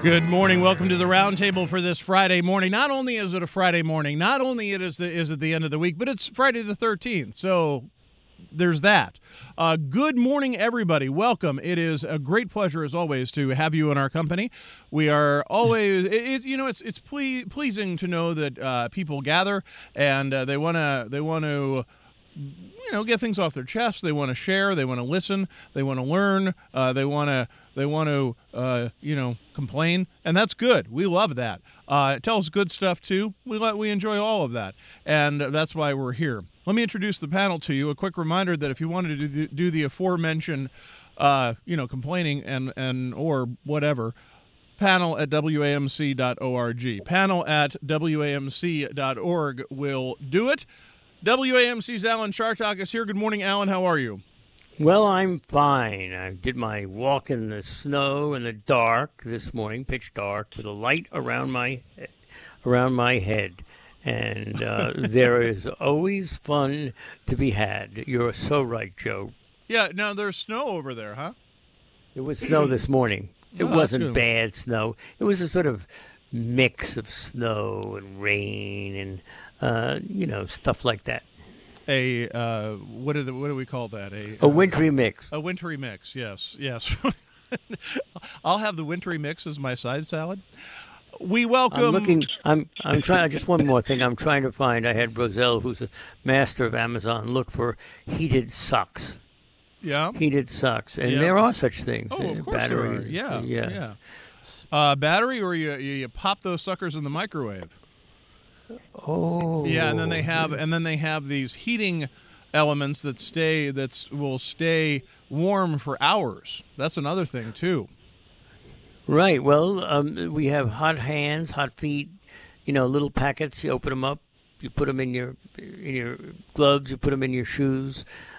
Good morning. Welcome to the Roundtable for this Friday morning. Not only is it a Friday morning, not only is it the end of the week, but it's Friday the 13th. So there's that. Good morning, everybody. Welcome. It is a great pleasure, as always, to have you in our company. We are always, it's pleasing to know that people gather and they want to get things off their chest. They want to share. They want to listen. They want to learn. They want to complain, and that's good. We love that. It tells good stuff too. We enjoy all of that, and that's why we're here. Let me introduce the panel to you. A quick reminder that if you wanted to do the aforementioned, complaining and or whatever, panel at WAMC.org. Panel at WAMC.org will do it. WAMC's Alan Chartock is here. Good morning, Alan. How are you? Well, I'm fine. I did my walk in the snow in the dark this morning, pitch dark, with a light around my head. And there is always fun to be had. You're so right, Joe. Yeah, now there's snow over there, huh? There was snow this morning. It wasn't bad snow. It was a sort of mix of snow and rain and stuff like that. What do we call that? A wintry mix. A wintry mix. Yes. I'll have the wintry mix as my side salad. We welcome. I'm trying. Just one more thing. I'm trying to find. I had Roselle, who's a master of Amazon, look for heated socks. Yeah. Heated socks, and there are such things. Oh, of course there are. Yeah. Battery, or you pop those suckers in the microwave. Oh. Yeah, and then they have these heating elements that will stay warm for hours. That's another thing too. Right. Well, we have hot hands, hot feet. Little packets. You open them up. You put them in your gloves. You put them in your shoes.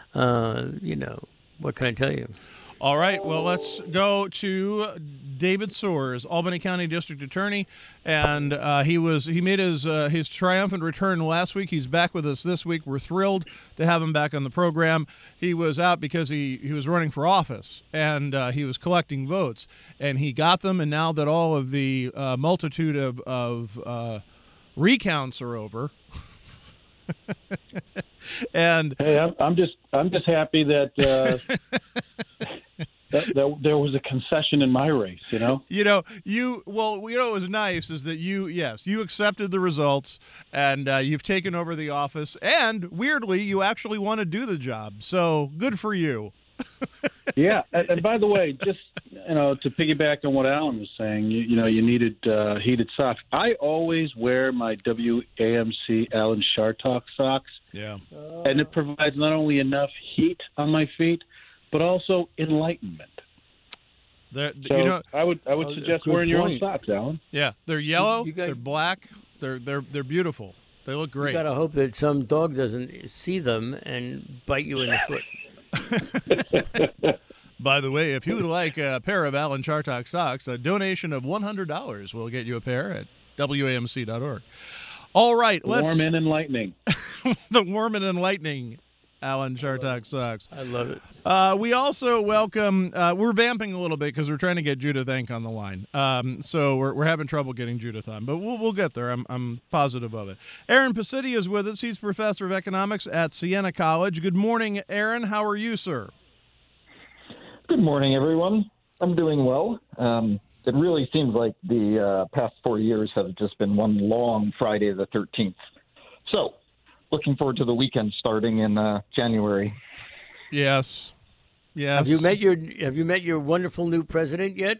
What can I tell you? All right, well, let's go to David Soares, Albany County District Attorney, and he made his triumphant return last week. He's back with us this week. We're thrilled to have him back on the program. He was out because he was running for office, and he was collecting votes, and he got them, and now that all of the multitude of recounts are over, and hey, I'm just happy that that there was a concession in my race. What was nice is that you accepted the results, and you've taken over the office, and weirdly, you actually want to do the job. So good for you. Yeah, and by the way, just to piggyback on what Alan was saying, you needed heated socks. I always wear my WAMC Alan Chartock socks. Yeah, and it provides not only enough heat on my feet, but also enlightenment. I would suggest wearing your own socks, Alan. Yeah, they're yellow, they're black, they're beautiful. They look great. You got to hope that some dog doesn't see them and bite you in the foot. By the way, if you would like a pair of Alan Chartock socks, a donation of $100 will get you a pair at WAMC.org. All right, warm and enlightening. The warm and enlightening Alan Chartock socks. I love it. We also welcome. We're vamping a little bit because we're trying to get Judith Enck on the line. So we're having trouble getting Judith on, but we'll get there. I'm positive of it. Aaron Pacitti is with us. He's professor of economics at Siena College. Good morning, Aaron. How are you, sir? Good morning, everyone. I'm doing well. It really seems like the past 4 years have just been one long Friday the 13th. So, looking forward to the weekend starting in January. Yes. Have you met your wonderful new president yet?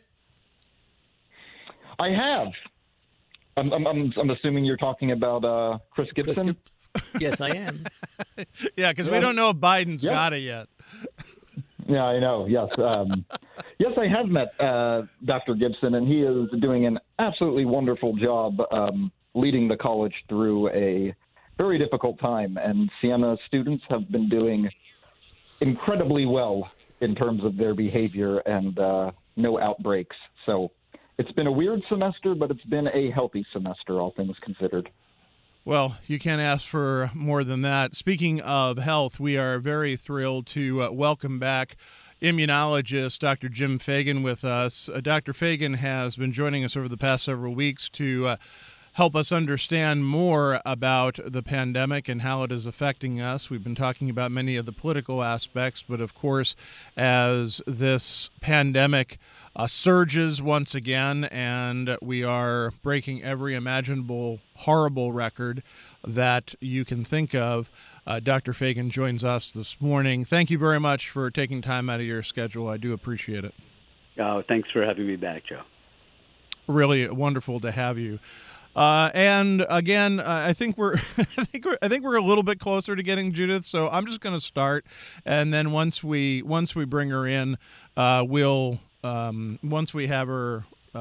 I have. I'm assuming you're talking about Chris Gibson. Yes, I am. Yeah, because we don't know if Biden's got it yet. Yeah, I know. Yes. Yes, I have met Dr. Gibson, and he is doing an absolutely wonderful job leading the college through a very difficult time. And Siena students have been doing incredibly well in terms of their behavior and no outbreaks. So it's been a weird semester, but it's been a healthy semester, all things considered. Well, you can't ask for more than that. Speaking of health, we are very thrilled to welcome back immunologist Dr. Jim Fagan with us. Dr. Fagan has been joining us over the past several weeks to help us understand more about the pandemic and how it is affecting us. We've been talking about many of the political aspects, but of course, as this pandemic surges once again, and we are breaking every imaginable horrible record that you can think of, Dr. Fagan joins us this morning. Thank you very much for taking time out of your schedule. I do appreciate it. Oh, thanks for having me back, Joe. Really wonderful to have you. And again, I think we're I think we're a little bit closer to getting Judith. So I'm just going to start, and then once we bring her in, we'll once we have her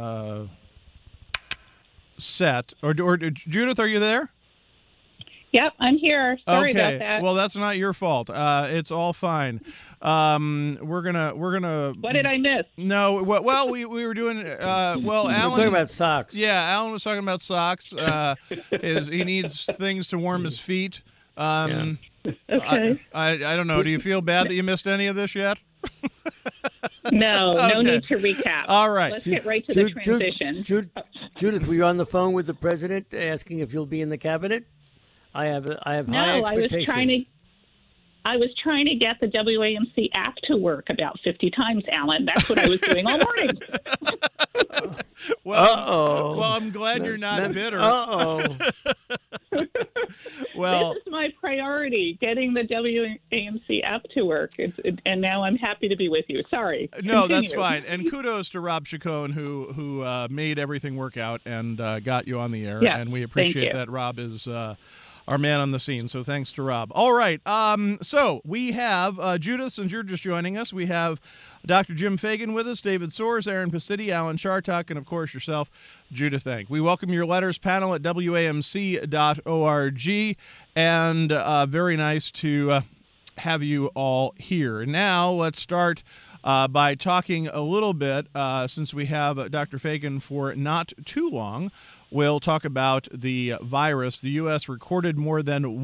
set. Or Judith, are you there? Yep, I'm here. Sorry okay. about that. Well, that's not your fault. It's all fine. We're gonna. What did I miss? No. Well, we were doing. Alan. We're talking about socks. Yeah, Alan was talking about socks. He needs things to warm his feet. Okay. I don't know. Do you feel bad that you missed any of this yet? No Okay. need to recap. All right. Let's get right to the transition. Judith, were you on the phone with the president asking if you'll be in the cabinet? I have high expectations. I was trying to get the WAMC app to work about 50 times, Alan. That's what I was doing all morning. Well, I'm glad you're not bitter. Well, this is my priority, getting the WAMC app to work. And now I'm happy to be with you. Sorry. No, Continue. that's fine. And kudos to Rob Chacon, who made everything work out and got you on the air. Yeah, and we appreciate that. Rob is our man on the scene. So thanks to Rob. All right. So we have Judith, since you're just joining us, we have Dr. Jim Fagan with us, David Soares, Aaron Pacitti, Alan Chartock, and of course yourself, Judith Enck. We welcome your letters panel at WAMC.org, and very nice to have you all here. Now let's start by talking a little bit, since we have Dr. Fagan for not too long. We'll talk about the virus. The U.S. recorded more than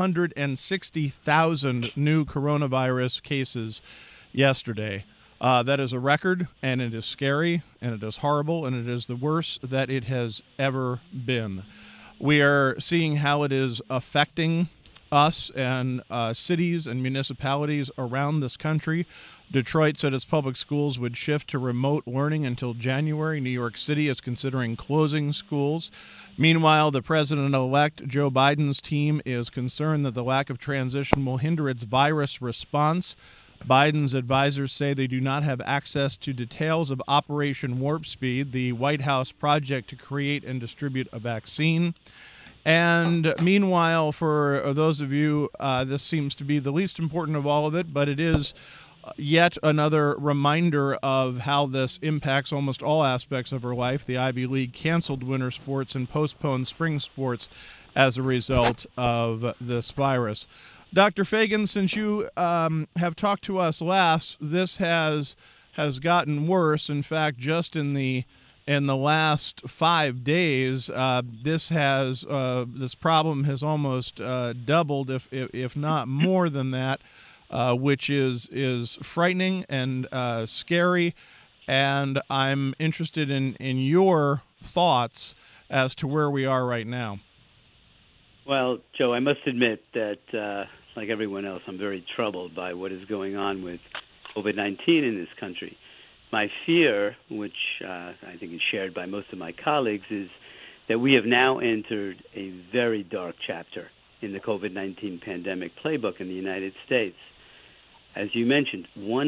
160,000 new coronavirus cases yesterday. That is a record, and it is scary, and it is horrible, and it is the worst that it has ever been. We are seeing how it is affecting us and cities and municipalities around this country. Detroit said its public schools would shift to remote learning until January. New York City is considering closing schools. Meanwhile, the president-elect Joe Biden's team is concerned that the lack of transition will hinder its virus response. Biden's advisors say they do not have access to details of Operation Warp Speed, the White House project to create and distribute a vaccine. And meanwhile, for those of you, this seems to be the least important of all of it, but it is yet another reminder of how this impacts almost all aspects of our life. The Ivy League canceled winter sports and postponed spring sports as a result of this virus. Dr. Fagan, since you have talked to us last, this has gotten worse. In fact, just in the last 5 days, this problem has almost doubled, if not more than that, which is frightening and scary. And I'm interested in your thoughts as to where we are right now. Well, Joe, I must admit that, like everyone else, I'm very troubled by what is going on with COVID-19 in this country. My fear, which I think is shared by most of my colleagues, is that we have now entered a very dark chapter in the COVID-19 pandemic playbook in the United States. As you mentioned,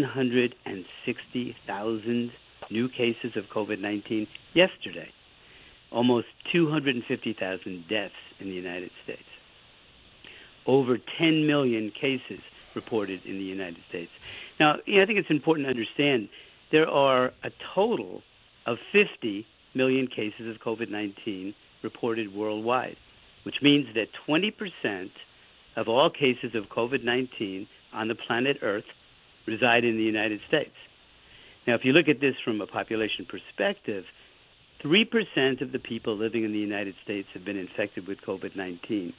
160,000 new cases of COVID-19 yesterday, almost 250,000 deaths in the United States, over 10 million cases reported in the United States. Now, I think it's important to understand there are a total of 50 million cases of COVID-19 reported worldwide, which means that 20% of all cases of COVID-19 on the planet Earth reside in the United States. Now, if you look at this from a population perspective, 3% of the people living in the United States have been infected with COVID-19.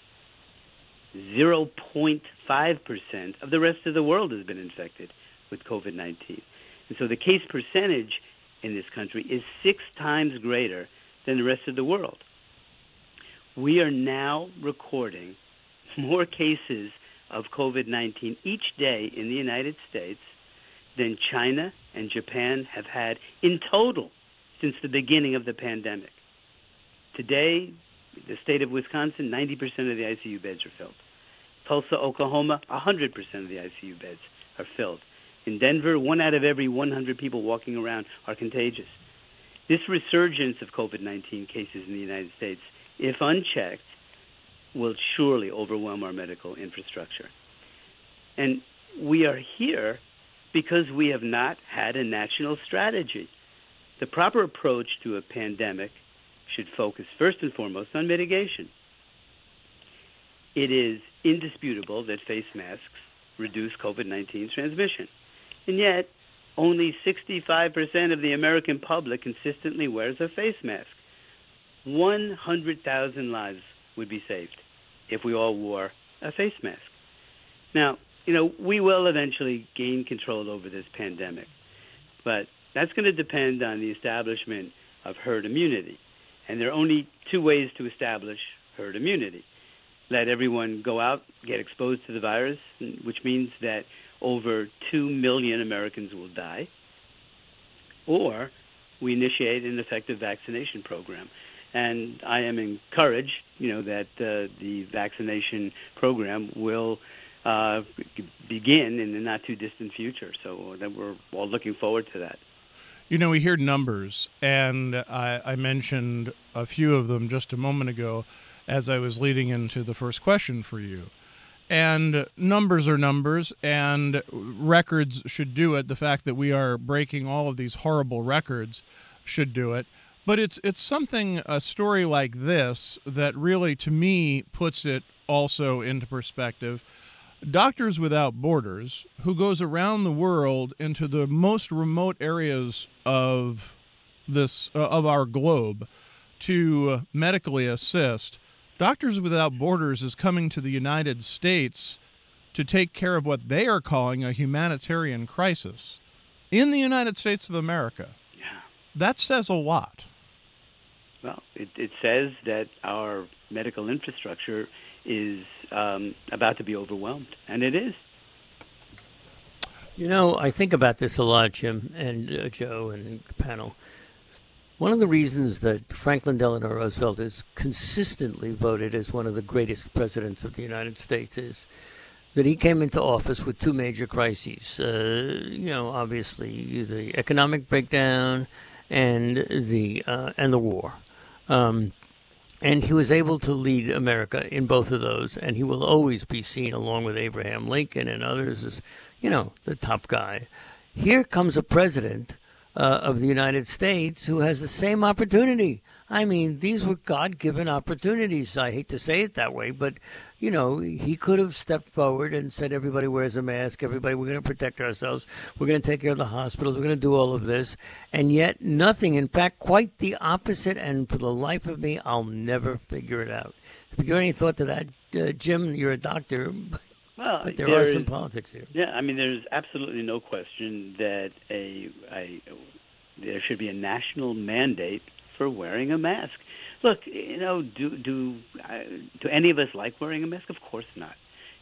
0.5% of the rest of the world has been infected with COVID-19. And so the case percentage in this country is 6 times greater than the rest of the world. We are now recording more cases of COVID-19 each day in the United States than China and Japan have had in total since the beginning of the pandemic. Today, the state of Wisconsin, 90% of the ICU beds are filled. Tulsa, Oklahoma, 100% of the ICU beds are filled. In Denver, 1 out of every 100 people walking around are contagious. This resurgence of COVID-19 cases in the United States, if unchecked, will surely overwhelm our medical infrastructure. And we are here because we have not had a national strategy. The proper approach to a pandemic should focus first and foremost on mitigation. It is indisputable that face masks reduce COVID-19 transmission. And yet, only 65% of the American public consistently wears a face mask. 100,000 lives would be saved if we all wore a face mask. Now, we will eventually gain control over this pandemic, but that's going to depend on the establishment of herd immunity. And there are only 2 ways to establish herd immunity. Let everyone go out, get exposed to the virus, which means that over 2 million Americans will die, or we initiate an effective vaccination program. And I am encouraged, that the vaccination program will begin in the not-too-distant future. So that we're all looking forward to that. We hear numbers, and I mentioned a few of them just a moment ago as I was leading into the first question for you. And numbers are numbers, and records should do it. The fact that we are breaking all of these horrible records should do it. But it's something, a story like this, that really, to me, puts it also into perspective. Doctors Without Borders, who goes around the world into the most remote areas of our globe to medically assist, Doctors Without Borders is coming to the United States to take care of what they are calling a humanitarian crisis in the United States of America. Yeah. That says a lot. Well, it says that our medical infrastructure is about to be overwhelmed, and it is. I think about this a lot, Jim and Joe and the panel. One of the reasons that Franklin Delano Roosevelt is consistently voted as one of the greatest presidents of the United States is that he came into office with 2 major crises. Obviously the economic breakdown and the war. And he was able to lead America in both of those, and he will always be seen, along with Abraham Lincoln and others, as, the top guy. Here comes a president of the United States who has the same opportunity. I mean, these were God-given opportunities. I hate to say it that way, but, he could have stepped forward and said, everybody wears a mask, everybody, we're going to protect ourselves, we're going to take care of the hospitals, we're going to do all of this, and yet nothing. In fact, quite the opposite, and for the life of me, I'll never figure it out. Have you got any thought to that? Jim, you're a doctor, but there are some politics here. Yeah, I mean, there's absolutely no question that there should be a national mandate for wearing a mask. Look, do any of us like wearing a mask? Of course not.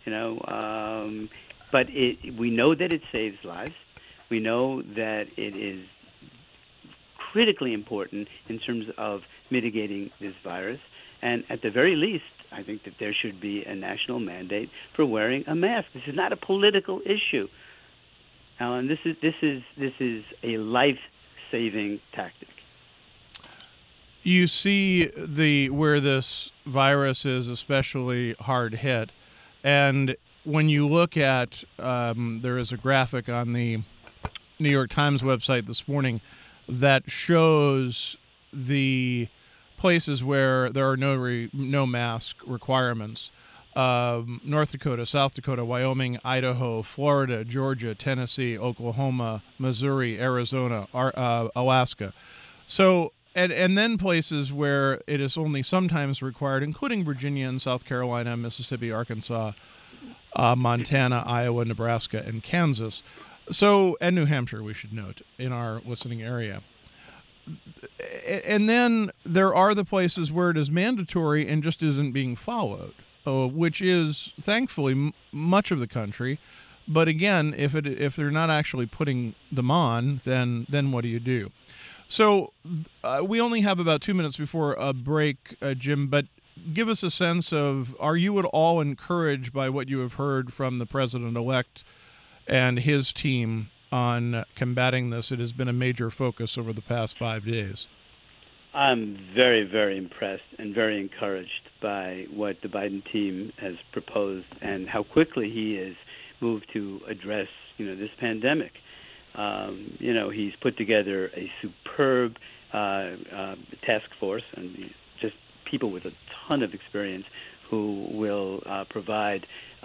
But we know that it saves lives. We know that it is critically important in terms of mitigating this virus. And at the very least, I think that there should be a national mandate for wearing a mask. This is not a political issue, Alan. This is a life-saving tactic. You see where this virus is especially hard hit, and when you look at there is a graphic on the New York Times website this morning that shows the places where there are no mask requirements. North Dakota, South Dakota, Wyoming, Idaho, Florida, Georgia, Tennessee, Oklahoma, Missouri, Arizona, Alaska. So and then places where it is only sometimes required, including Virginia and South Carolina, Mississippi, Arkansas, Montana, Iowa, Nebraska, and Kansas. So, and New Hampshire, we should note, in our listening area. And then there are the places where it is mandatory and just isn't being followed, which is thankfully much of the country. But again, if they're not actually putting them on, then what do you do? So we only have about 2 minutes before a break, Jim, but give us a sense of, are you at all encouraged by what you have heard from the president-elect and his team on combating this? It has been a major focus over the past 5 days. I'm very, very impressed and very encouraged by what the Biden team has proposed and how quickly he has moved to address, this pandemic. He's put together a superb task force and just people with a ton of experience who will provide,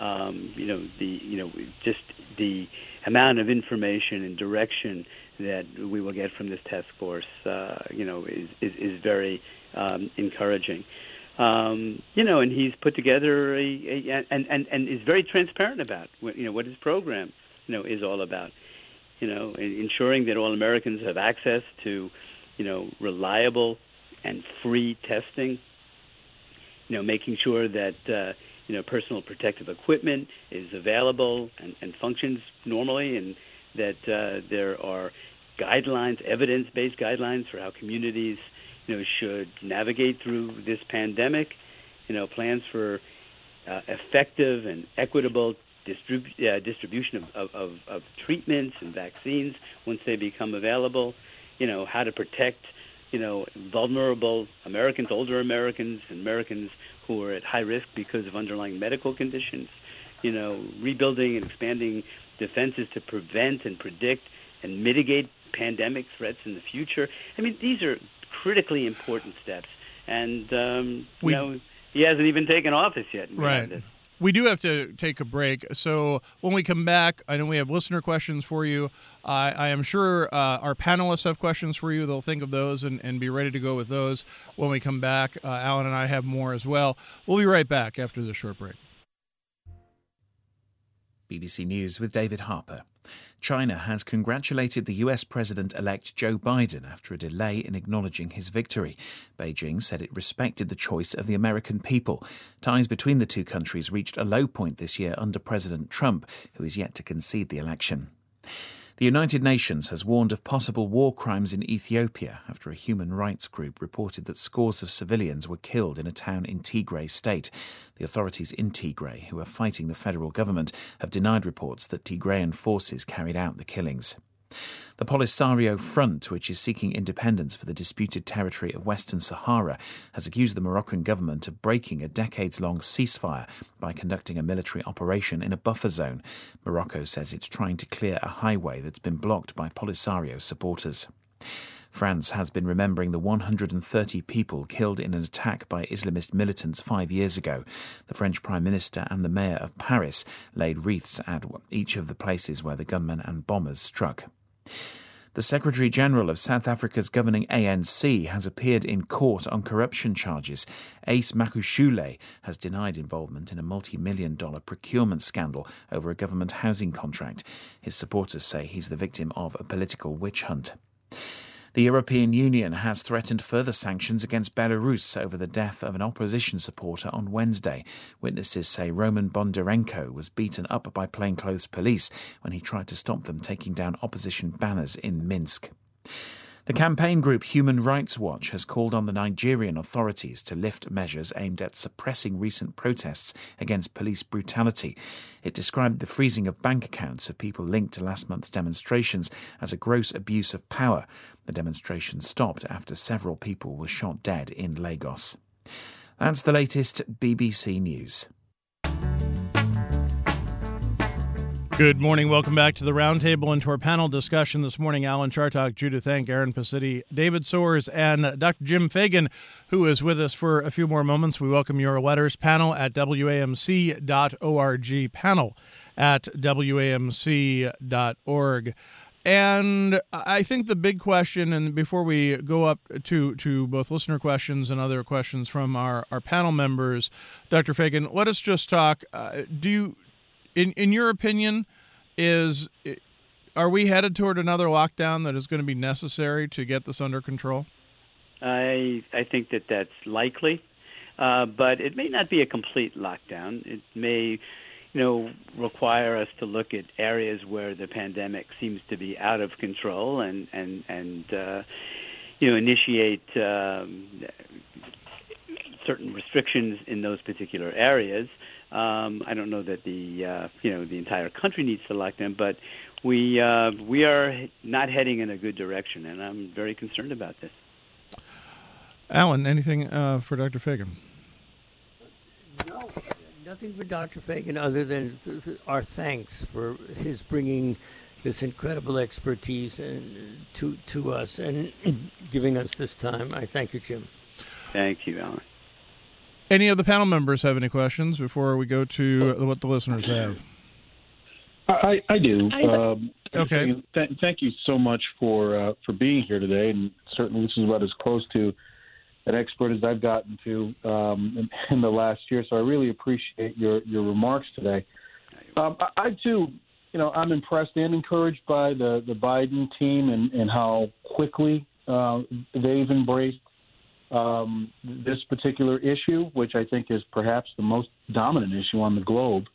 just the amount of information and direction that we will get from this task force, is very encouraging. And he's put together and is very transparent about what his program, is all about. Ensuring that all Americans have access to, reliable and free testing. Making sure that personal protective equipment is available and functions normally, and that there are guidelines, evidence-based guidelines for how communities, should navigate through this pandemic. Plans for effective and equitable distribution of treatments and vaccines once they become available. How to protect, vulnerable Americans, older Americans, and Americans who are at high risk because of underlying medical conditions. Rebuilding and expanding defenses to prevent and predict and mitigate pandemic threats in the future. I mean, these are critically important steps. And, he hasn't even taken office yet. Right. We do have to take a break. So when we come back, I know we have listener questions for you. I am sure our panelists have questions for you. They'll think of those and be ready to go with those when we come back. Alan and I have more as well. We'll be right back after this short break. BBC News with David Harper. China has congratulated the US President-elect Joe Biden after a delay in acknowledging his victory. Beijing said it respected the choice of the American people. Ties between the two countries reached a low point this year under President Trump, who is yet to concede the election. The United Nations has warned of possible war crimes in Ethiopia after a human rights group reported that scores of civilians were killed in a town in Tigray state. The authorities in Tigray, who are fighting the federal government, have denied reports that Tigrayan forces carried out the killings. The Polisario Front, which is seeking independence for the disputed territory of Western Sahara, has accused the Moroccan government of breaking a decades-long ceasefire by conducting a military operation in a buffer zone. Morocco says it's trying to clear a highway that's been blocked by Polisario supporters. France has been remembering the 130 people killed in an attack by Islamist militants 5 years ago. The French Prime Minister and the Mayor of Paris laid wreaths at each of the places where the gunmen and bombers struck. The Secretary-General of South Africa's governing ANC has appeared in court on corruption charges. Ace Makushule has denied involvement in a multi-million-dollar procurement scandal over a government housing contract. His supporters say he's the victim of a political witch hunt. The European Union has threatened further sanctions against Belarus over the death of an opposition supporter on Wednesday. Witnesses say Roman Bondarenko was beaten up by plainclothes police when he tried to stop them taking down opposition banners in Minsk. The campaign group Human Rights Watch has called on the Nigerian authorities to lift measures aimed at suppressing recent protests against police brutality. It described the freezing of bank accounts of people linked to last month's demonstrations as a gross abuse of power. The demonstration stopped after several people were shot dead in Lagos. That's the latest BBC News. Good morning. Welcome back to the Roundtable and to our panel discussion this morning. Alan Chartock, Judith Enck, Aaron Pacitti, David Soares, and Dr. Jim Fagan, who is with us for a few more moments. We welcome your letters. Panel at WAMC.org. Panel at WAMC.org. And I think the big question, and before we go up to both listener questions and other questions from our panel members, Dr. Fagan, let us just talk. In your opinion, are we headed toward another lockdown that is going to be necessary to get this under control? I think that's likely, but it may not be a complete lockdown. It may require us to look at areas where the pandemic seems to be out of control and initiate certain restrictions in those particular areas. I don't know that the entire country needs to lock down, but we are not heading in a good direction, and I'm very concerned about this. Alan, anything for Dr. Fagan? No. Nothing for Dr. Fagan other than our thanks for his bringing this incredible expertise to us and giving us this time. I thank you, Jim. Thank you, Alan. Any of the panel members have any questions before we go to what the listeners have? I do. Okay. Thank you so much for being here today, and certainly this is about as close to an expert as I've gotten to in the last year, so I really appreciate your remarks today. I too, I'm impressed and encouraged by the Biden team and how quickly they've embraced this particular issue, which I think is perhaps the most dominant issue on the globe.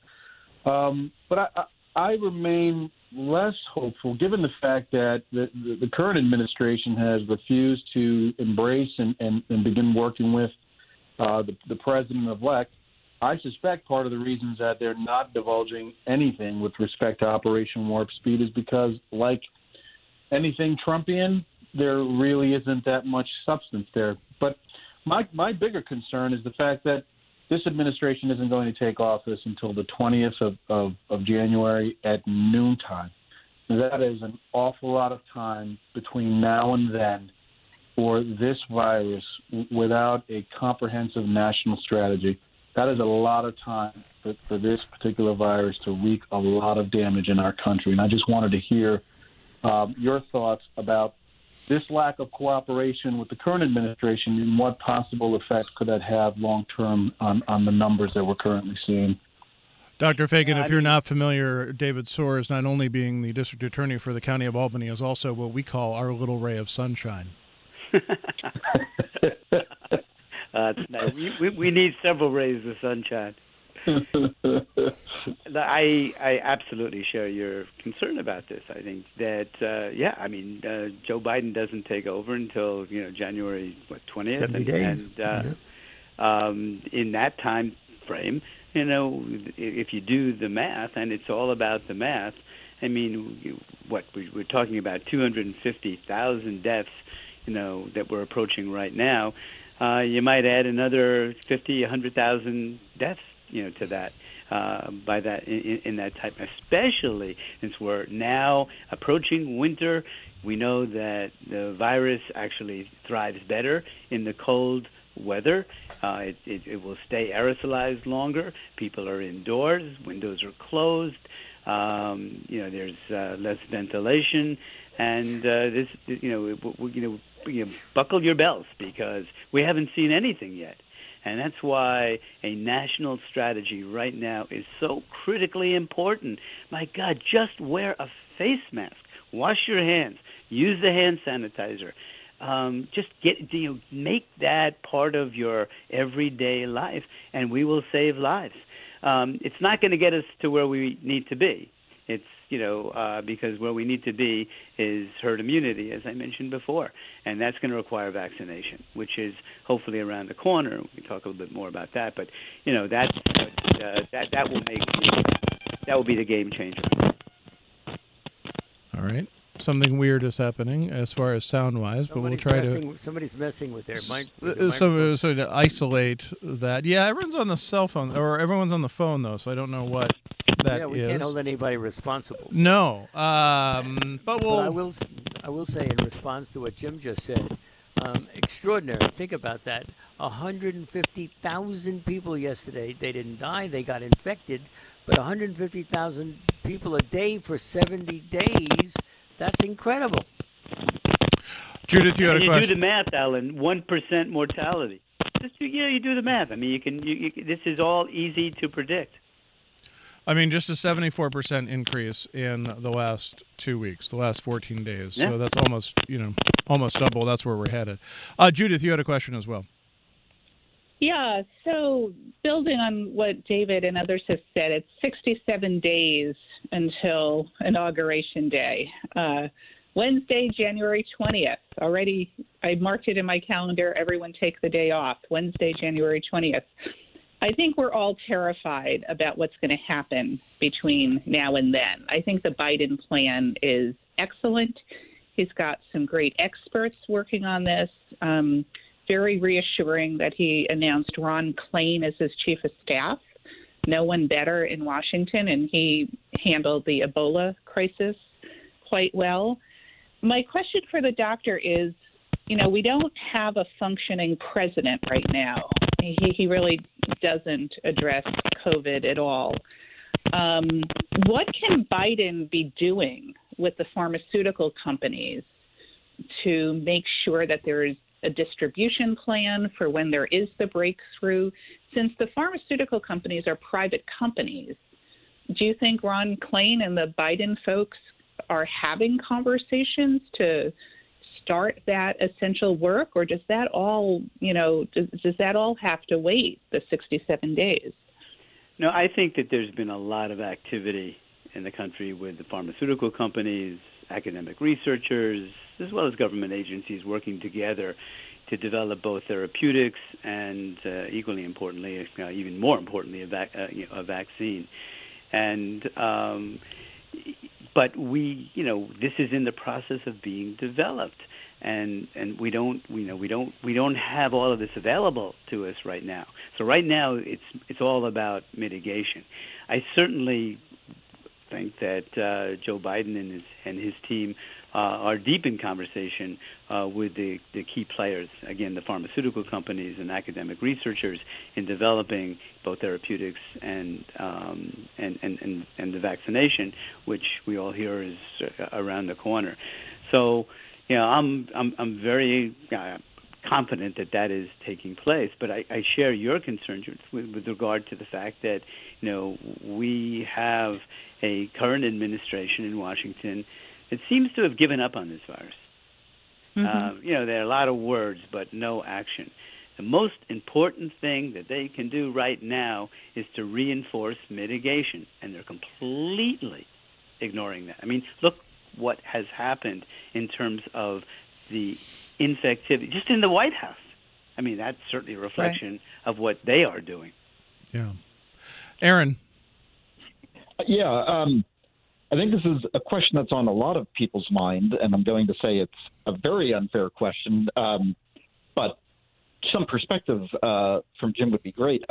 But I remain less hopeful, given the fact that the current administration has refused to embrace and begin working with the president-elect. I suspect part of the reasons that they're not divulging anything with respect to Operation Warp Speed is because, like anything Trumpian, there really isn't that much substance there. But my bigger concern is the fact that this administration isn't going to take office until the 20th of January at noontime. That is an awful lot of time between now and then for this virus without a comprehensive national strategy. That is a lot of time for this particular virus to wreak a lot of damage in our country. And I just wanted to hear your thoughts about this lack of cooperation with the current administration and what possible effects could that have long-term on the numbers that we're currently seeing. Dr. Fagan, if you're not familiar, David Soares, not only being the district attorney for the county of Albany, is also what we call our little ray of sunshine. Nice. We need several rays of sunshine. I absolutely share your concern about this. I think that Joe Biden doesn't take over until January 20th, 70 days. And in that time frame, if you do the math, and it's all about the math. I mean, we're talking about 250,000 deaths, that we're approaching right now. You might add another 50, 100,000 deaths, to that. By that in that type, especially since we're now approaching winter. We know that the virus actually thrives better in the cold weather. It will stay aerosolized longer. People are indoors. Windows are closed. There's less ventilation, and buckle your belts because we haven't seen anything yet. And that's why a national strategy right now is so critically important. My God, just wear a face mask. Wash your hands. Use the hand sanitizer. Just make that part of your everyday life, and we will save lives. It's not going to get us to where we need to be. It's because where we need to be is herd immunity, as I mentioned before, and that's going to require vaccination, which is hopefully around the corner. We can talk a little bit more about that, but that will be the game changer. All right. Something weird is happening as far as sound-wise, but we'll try to... Somebody's messing with their mic. So to isolate that. Yeah, everyone's on the cell phone, or everyone's on the phone, though, so I don't know what that is. We can't hold anybody responsible. No. But I will say, in response to what Jim just said, extraordinary. Think about that. 150,000 people yesterday. They didn't die. They got infected. But 150,000 people a day for 70 days... That's incredible. Judith, you had And a you question. do the math, Alan. 1% mortality. You do the math. I mean, this is all easy to predict. I mean, just a 74% increase in the last 2 weeks, the last 14 days. Yeah. So that's almost double. That's where we're headed. Judith, you had a question as well. Yeah, so building on what David and others have said, it's 67 days until Inauguration Day. Wednesday, January 20th. Already, I marked it in my calendar. Everyone take the day off. Wednesday, January 20th. I think we're all terrified about what's going to happen between now and then. I think the Biden plan is excellent. He's got some great experts working on this. Very reassuring that he announced Ron Klain as his chief of staff. No one better in Washington, and he handled the Ebola crisis quite well. My question for the doctor is, we don't have a functioning president right now. He really doesn't address COVID at all. What can Biden be doing with the pharmaceutical companies to make sure that there is a distribution plan for when there is the breakthrough? Since the pharmaceutical companies are private companies, do you think Ron Klain and the Biden folks are having conversations to start that essential work, or does that all, does that all have to wait the 67 days? No, I think that there's been a lot of activity in the country with the pharmaceutical companies, academic researchers, as well as government agencies working together to develop both therapeutics and, equally importantly, even more importantly, a vaccine. And but this is in the process of being developed, and we don't have all of this available to us right now. So right now it's all about mitigation. I certainly think that Joe Biden and his team are deep in conversation with the key players, again, the pharmaceutical companies and academic researchers, in developing both therapeutics and the vaccination, which we all hear is around the corner. So, I'm very confident that is taking place. But I share your concerns with regard to the fact that we have a current administration in Washington that seems to have given up on this virus. Mm-hmm. There are a lot of words, but no action. The most important thing that they can do right now is to reinforce mitigation, and they're completely ignoring that. I mean, look what has happened in terms of the infectivity, just in the White House. I mean, that's certainly a reflection of what they are doing. Yeah. Aaron. Yeah, I think this is a question that's on a lot of people's mind, and I'm going to say it's a very unfair question, but some perspective from Jim would be great.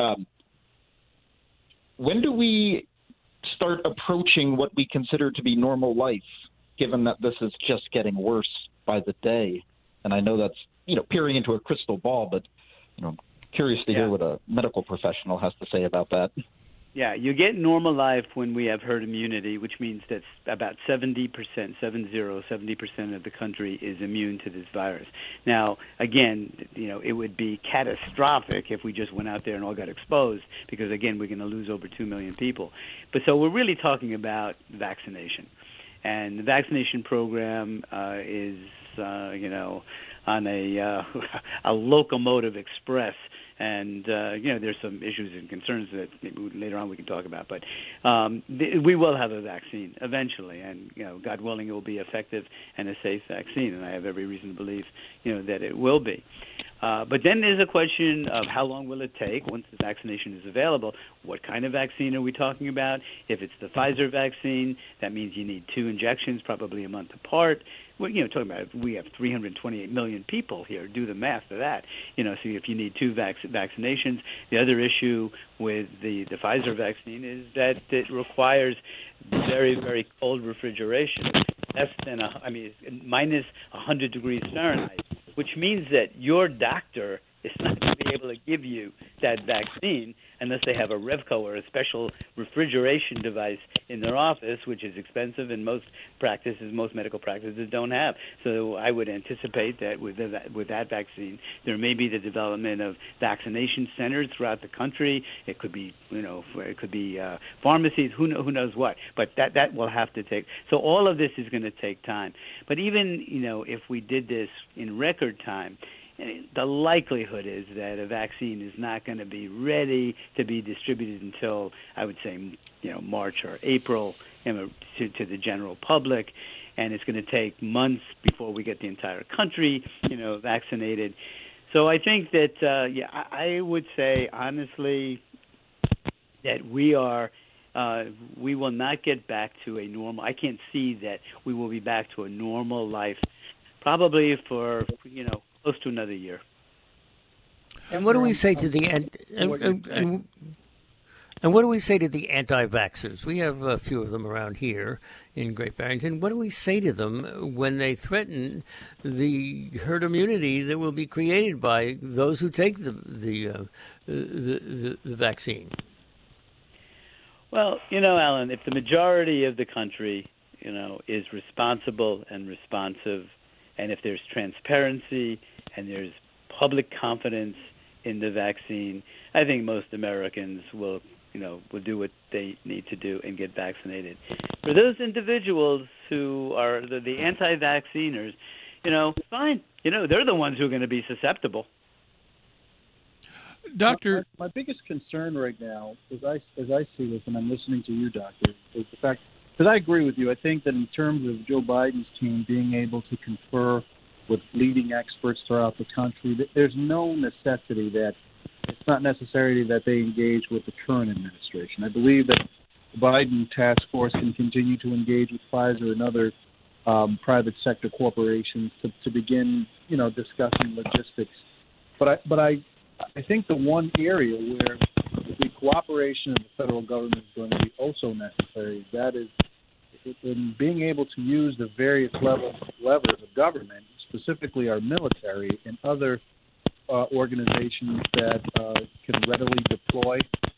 When do we start approaching what we consider to be normal life, given that this is just getting worse by the day? And I know that's, peering into a crystal ball, but, curious to hear what a medical professional has to say about that. Yeah, you get normal life when we have herd immunity, which means that about 70% of the country is immune to this virus. Now, again, it would be catastrophic if we just went out there and all got exposed, because, again, we're going to lose over 2 million people. But so we're really talking about vaccination. And the vaccination program is, on a locomotive express. And, there's some issues and concerns that maybe later on we can talk about. But we will have a vaccine eventually. And, God willing, it will be effective and a safe vaccine. And I have every reason to believe, that it will be. But then there's a question of how long will it take once the vaccination is available? What kind of vaccine are we talking about? If it's the Pfizer vaccine, that means you need 2 injections, probably a month apart. Well, talking about we have 328 million people here. Do the math for that. So if you need 2 vaccinations, the other issue with the Pfizer vaccine is that it requires very, very cold refrigeration, less than minus 100 degrees Fahrenheit, which means that your doctor is not going to be able able to give you that vaccine unless they have a Revco or a special refrigeration device in their office, which is expensive and most medical practices don't have. So I would anticipate that with that vaccine, there may be the development of vaccination centers throughout the country. It could be, pharmacies, who knows what. But that will have to take. So all of this is going to take time. But even, if we did this in record time, the likelihood is that a vaccine is not going to be ready to be distributed until, I would say, March or April to the general public, and it's going to take months before we get the entire country, vaccinated. So I think that, I would say honestly that we will not get back to a normal. I can't see that we will be back to a normal life, probably for close to another year. And what do we say to the and what do we say to the anti-vaxxers? We have a few of them around here in Great Barrington. What do we say to them when they threaten the herd immunity that will be created by those who take the vaccine? Well, Alan, if the majority of the country, is responsible and responsive, and if there's transparency and there's public confidence in the vaccine, I think most Americans will do what they need to do and get vaccinated. For those individuals who are the anti-vacciners, fine. They're the ones who are going to be susceptible. Doctor, my biggest concern right now, as I see this, and I'm listening to you, Doctor, is the fact that I agree with you. I think that in terms of Joe Biden's team being able to confer with leading experts throughout the country, there's no necessity that it's not necessary that they engage with the current administration. I believe that the Biden task force can continue to engage with Pfizer and other private sector corporations to begin, discussing logistics. But I think the one area where the cooperation of the federal government is going to be also necessary, that is in being able to use the various levers of government, specifically our military and other organizations that can readily deploy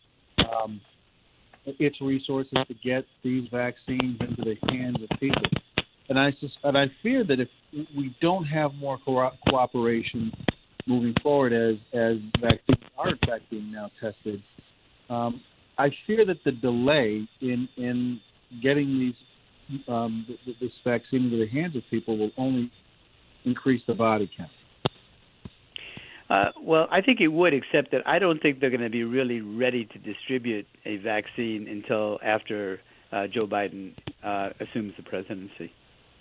its resources to get these vaccines into the hands of people. And I fear that if we don't have more cooperation moving forward as vaccines are in fact being now tested, I fear that the delay in getting this vaccine into the hands of people will only increase the body count. Well, I think it would, except that I don't think they're going to be really ready to distribute a vaccine until after Joe Biden assumes the presidency.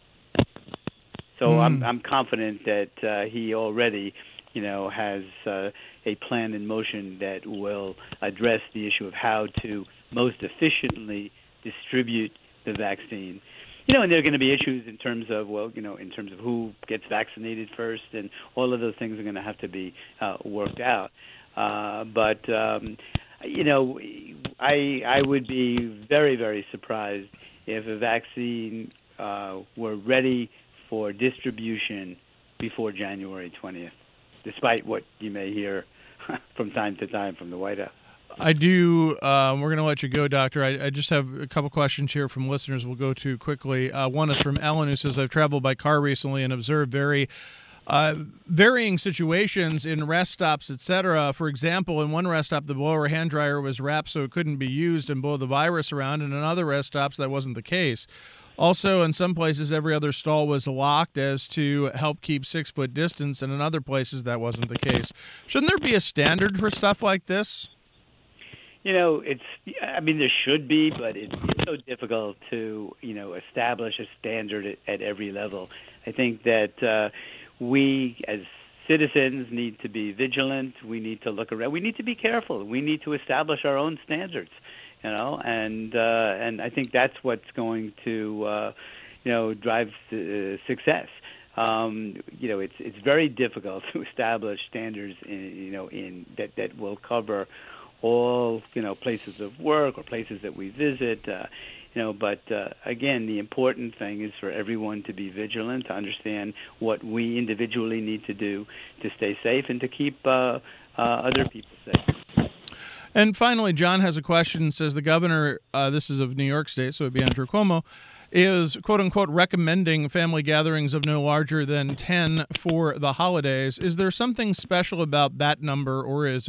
So I'm confident that he already, has a plan in motion that will address the issue of how to most efficiently distribute the vaccine. And there are going to be issues in terms of, in terms of who gets vaccinated first, and all of those things are going to have to be worked out. But I would be very, very surprised if a vaccine were ready for distribution before January 20th, despite what you may hear from time to time from the White House. I do. We're going to let you go, Doctor. I just have a couple questions here from listeners we'll go to quickly. One is from Ellen, who says, I've traveled by car recently and observed varying situations in rest stops, etc. For example, in one rest stop, the blower hand dryer was wrapped so it couldn't be used and blow the virus around, and in other rest stops, that wasn't the case. Also, in some places, every other stall was locked as to help keep 6-foot distance, and in other places, that wasn't the case. Shouldn't there be a standard for stuff like this? There should be, but it's so difficult to, establish a standard at every level. I think that we as citizens need to be vigilant. We need to look around. We need to be careful. We need to establish our own standards, and I think that's what's going to, drive success. It's very difficult to establish standards, in that will cover all places of work or places that we visit, but again, the important thing is for everyone to be vigilant, to understand what we individually need to do to stay safe and to keep other people say. And finally, John has a question. Says the governor, this is of New York State, so it'd be Andrew Cuomo, is quote unquote recommending family gatherings of no larger than 10 for the holidays. Is there something special about that number, or is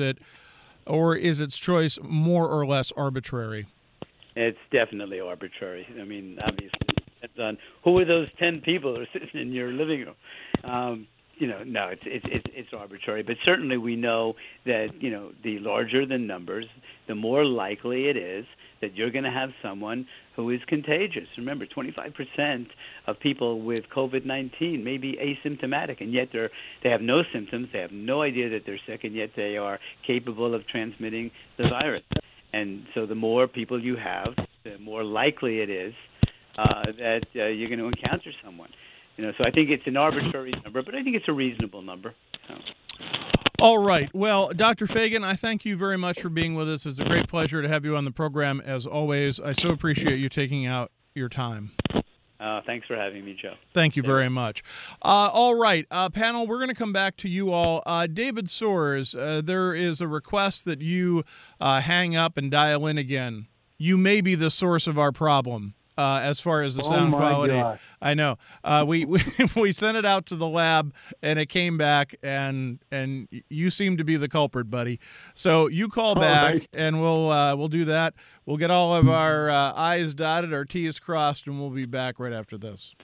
its choice more or less arbitrary? It's definitely arbitrary. I mean, obviously, it depends on who are those 10 people who are sitting in your living room. No, it's arbitrary. But certainly we know that, the larger the numbers, the more likely it is that you're going to have someone who is contagious. Remember, 25% of people with COVID-19 may be asymptomatic, and yet they have no symptoms. They have no idea that they're sick, and yet they are capable of transmitting the virus. And so the more people you have, the more likely it is that you're going to encounter someone. So I think it's an arbitrary number, but I think it's a reasonable number. So. All right. Well, Dr. Fagan, I thank you very much for being with us. It's a great pleasure to have you on the program, as always. I so appreciate you taking out your time. Thanks for having me, Joe. Thank you very much. All right, panel, we're going to come back to you all. David Soares, there is a request that you hang up and dial in again. You may be the source of our problem. As far as the sound quality, gosh. I know we sent it out to the lab and it came back, and you seem to be the culprit, buddy. So you call back, right. and we'll do that. We'll get all of our I's dotted, our T's crossed, and we'll be back right after this.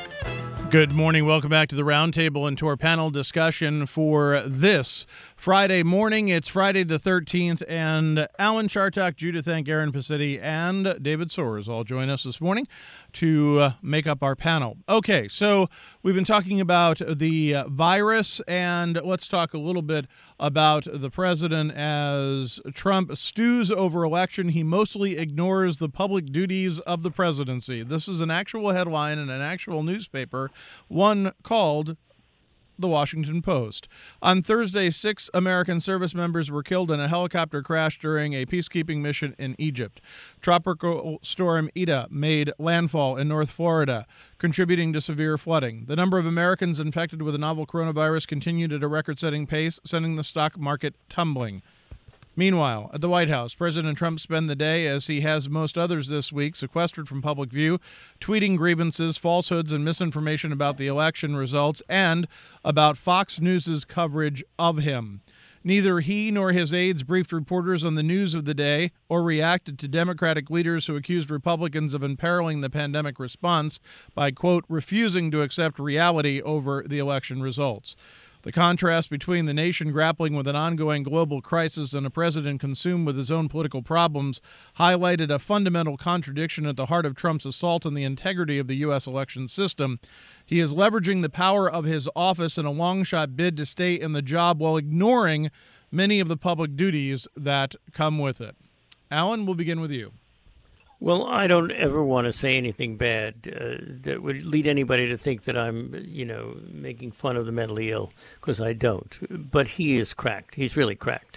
Good morning. Welcome back to the Roundtable and to our panel discussion for this Friday morning. It's Friday the 13th, and Alan Chartock, Judith Enck, Aaron Pacitti, and David Soares all join us this morning to make up our panel. Okay, so we've been talking about the virus, and let's talk a little bit about the president. As Trump stews over election, he mostly ignores the public duties of the presidency. This is an actual headline in an actual newspaper, one called The Washington Post. On Thursday, 6 American service members were killed in a helicopter crash during a peacekeeping mission in Egypt. Tropical storm Ida made landfall in North Florida, contributing to severe flooding. The number of Americans infected with the novel coronavirus continued at a record-setting pace, sending the stock market tumbling. Meanwhile, at the White House, President Trump spent the day, as he has most others this week, sequestered from public view, tweeting grievances, falsehoods, and misinformation about the election results and about Fox News' coverage of him. Neither he nor his aides briefed reporters on the news of the day or reacted to Democratic leaders who accused Republicans of imperiling the pandemic response by, quote, refusing to accept reality over the election results. The contrast between the nation grappling with an ongoing global crisis and a president consumed with his own political problems highlighted a fundamental contradiction at the heart of Trump's assault on the integrity of the U.S. election system. He is leveraging the power of his office in a long-shot bid to stay in the job while ignoring many of the public duties that come with it. Alan, we'll begin with you. Well, I don't ever want to say anything bad that would lead anybody to think that I'm, making fun of the mentally ill, because I don't. But he is cracked. He's really cracked.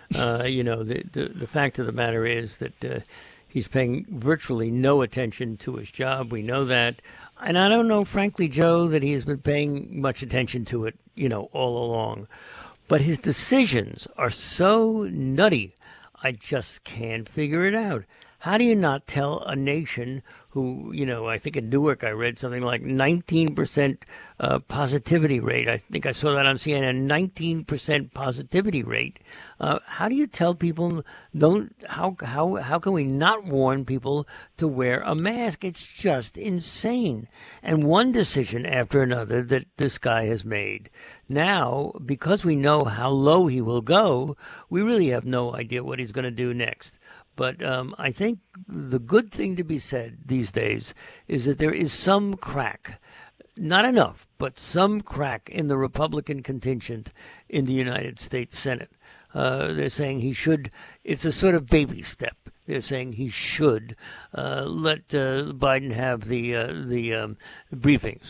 The fact of the matter is that he's paying virtually no attention to his job. We know that. And I don't know, frankly, Joe, that he has been paying much attention to it, all along. But his decisions are so nutty, I just can't figure it out. How do you not tell a nation who, I think in Newark I read something like 19% positivity rate. I think I saw that on CNN, 19% positivity rate. How do you tell people how can we not warn people to wear a mask? It's just insane. And one decision after another that this guy has made. Now, because we know how low he will go, we really have no idea what he's going to do next. But I think the good thing to be said these days is that there is some crack, not enough, but some crack in the Republican contingent in the United States Senate. They're saying he should, it's a sort of baby step. They're saying he should let Biden have the briefings.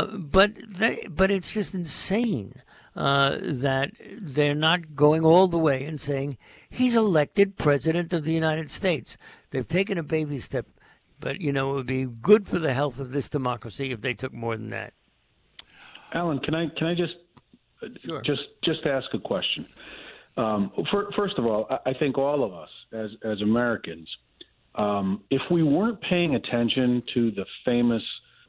But it's just insane that they're not going all the way and saying he's elected president of the United States. They've taken a baby step, but, it would be good for the health of this democracy if they took more than that. Alan, can I just Sure. just ask a question? First of all, I think all of us as Americans, if we weren't paying attention to the famous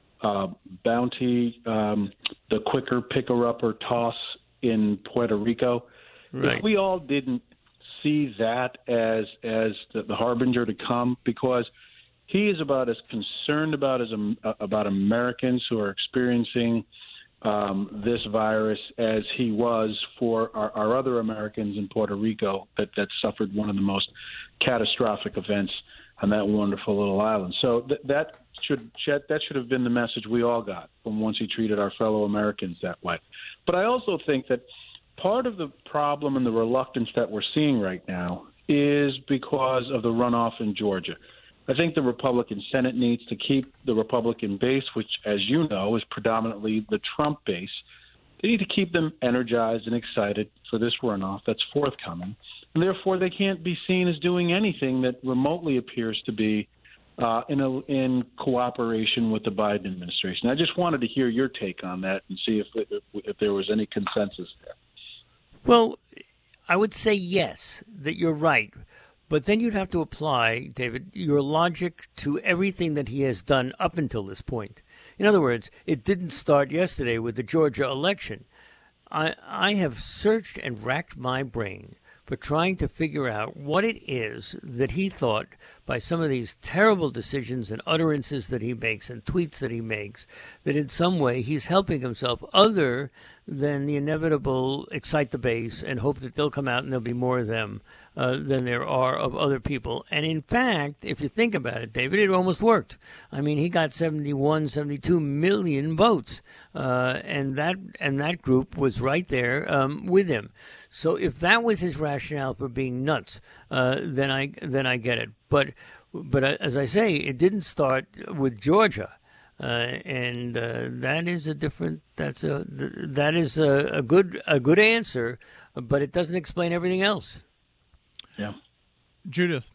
bounty, the quicker picker-upper toss in Puerto Rico, Right. if we all didn't see that as the harbinger to come, because he is about as concerned about Americans who are experiencing this virus as he was for our other Americans in Puerto Rico that suffered one of the most catastrophic events on that wonderful little island. So that should have been the message we all got from once he treated our fellow Americans that way. But I also think that part of the problem and the reluctance that we're seeing right now is because of the runoff in Georgia. I think the Republican Senate needs to keep the Republican base, which, as you know, is predominantly the Trump base. They need to keep them energized and excited for this runoff that's forthcoming. And therefore, they can't be seen as doing anything that remotely appears to be in cooperation with the Biden administration. I just wanted to hear your take on that and see if there was any consensus there. Well, I would say yes, that you're right. But then you'd have to apply, David, your logic to everything that he has done up until this point. In other words, it didn't start yesterday with the Georgia election. I have searched and racked my brain for trying to figure out what it is that he thought by some of these terrible decisions and utterances that he makes and tweets that he makes, that in some way he's helping himself other than the inevitable excite the base and hope that they'll come out and there'll be more of them than there are of other people. And in fact, if you think about it, David, it almost worked. I mean, he got 72 million votes, and that group was right there with him. So if that was his rationale for being nuts, then I get it. But as I say, it didn't start with Georgia. And that is a good answer, but it doesn't explain everything else. Yeah, Judith.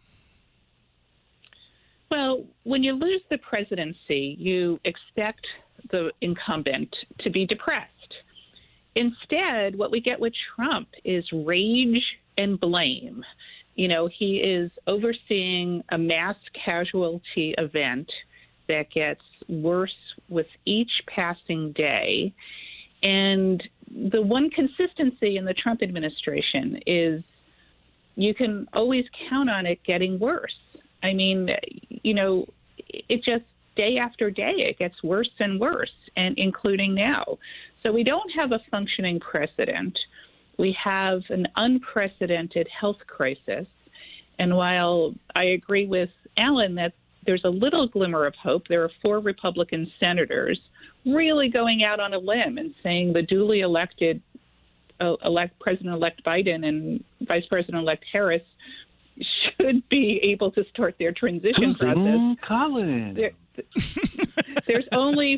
Well, when you lose the presidency, you expect the incumbent to be depressed. Instead, what we get with Trump is rage and blame. You know, he is overseeing a mass casualty event that gets worse with each passing day. And the one consistency in the Trump administration is you can always count on it getting worse. I mean, you know, it just day after day, it gets worse and worse, and including now. So we don't have a functioning president. We have an unprecedented health crisis. And while I agree with Alan that there's a little glimmer of hope, there are 4 Republican senators really going out on a limb and saying the duly elected President-elect Biden and Vice President-elect Harris should be able to start their transition process. Colin. There's only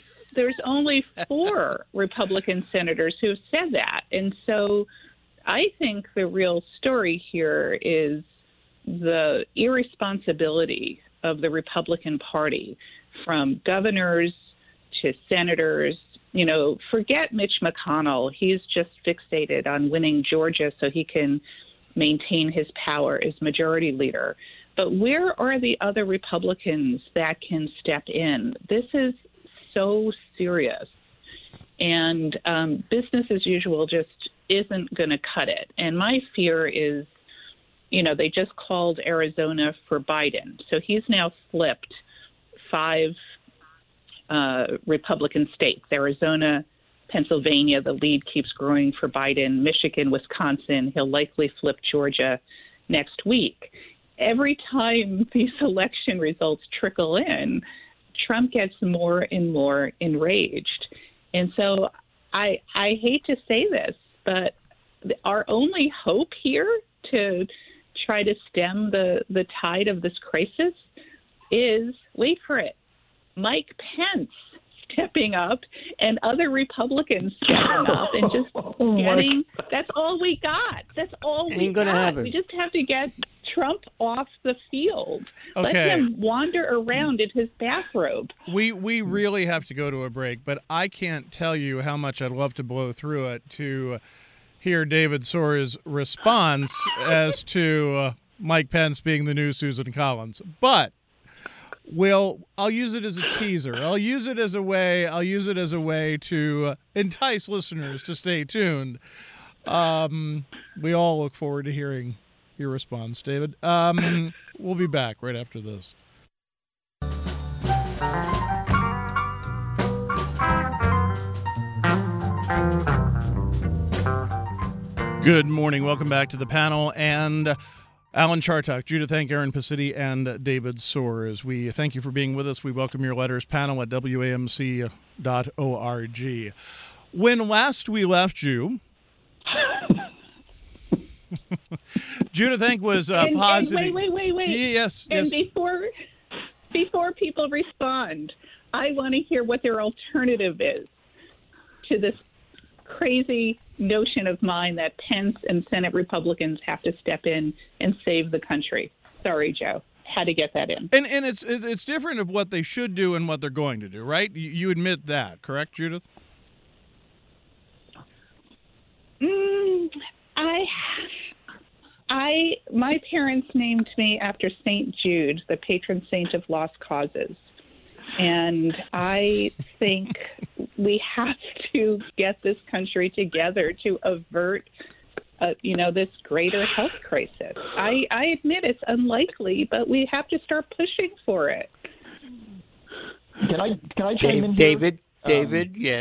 4 Republican senators who have said that. And so I think the real story here is the irresponsibility of the Republican Party, from governors to senators. You know, forget Mitch McConnell. He's just fixated on winning Georgia so he can maintain his power as majority leader. But where are the other Republicans that can step in? This is so serious. And business as usual just isn't going to cut it. And my fear is, you know, they just called Arizona for Biden. So he's now flipped 5 Republican states, Arizona, Pennsylvania. The lead keeps growing for Biden, Michigan, Wisconsin. He'll likely flip Georgia next week. Every time these election results trickle in, Trump gets more and more enraged. And so I hate to say this, but our only hope here to try to stem the tide of this crisis is, wait for it, Mike Pence stepping up and other Republicans stepping up and just getting – that's all we got. That's all we got. Happen. We just have to get Trump off the field. Okay. Let him wander around in his bathrobe. We really have to go to a break, but I can't tell you how much I'd love to blow through it to hear David Soer's response as to Mike Pence being the new Susan Collins. But I'll use it as a teaser. I'll use it as a way to entice listeners to stay tuned. We all look forward to hearing your response, David. We'll be back right after this. Good morning. Welcome back to the panel. And Alan Chartock, Judith Enck, Aaron Pacitti, and David Soer. We thank you for being with us. We welcome your letters. Panel at WAMC.org. When last we left you, Judith Enck was positive. Wait. Yes. And before people respond, I want to hear what their alternative is to this crazy notion of mine that Pence and Senate Republicans have to step in and save the country. Sorry, Joe. Had to get that in. And it's different of what they should do and what they're going to do, right? You admit that, correct, Judith? My parents named me after St. Jude, the patron saint of lost causes. And I think we have to get this country together to avert, this greater health crisis. I admit it's unlikely, but we have to start pushing for it. Can I chime in David? Here? David, yeah.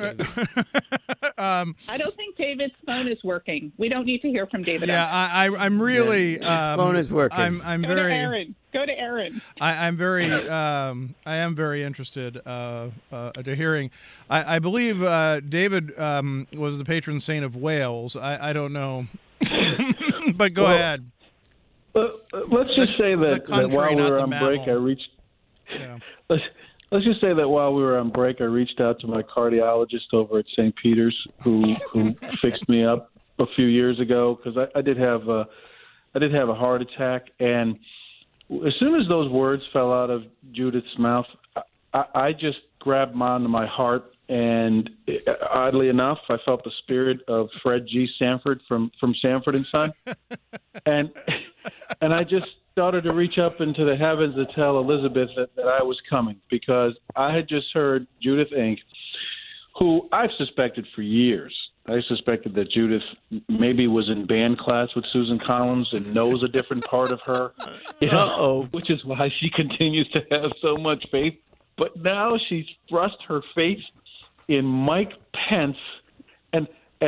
I don't think David's phone is working. We don't need to hear from David. Yeah, I'm really. His phone is working. I'm Go very. to Aaron. Go to Aaron. I am very interested to hearing. I believe David was the patron saint of whales. I don't know, but go ahead. Let's just say that while we were on break, I reached. Yeah. Let's just say that while we were on break, I reached out to my cardiologist over at St. Peter's, who fixed me up a few years ago, because I did have a heart attack, and as soon as those words fell out of Judith's mouth, I just grabbed onto my heart, and oddly enough, I felt the spirit of Fred G. Sanford from Sanford & Son, and I just started to reach up into the heavens to tell Elizabeth that I was coming, because I had just heard Judith Enck, who I've suspected for years. I suspected that Judith maybe was in band class with Susan Collins and knows a different part of her, which is why she continues to have so much faith. But now she's thrust her faith in Mike Pence and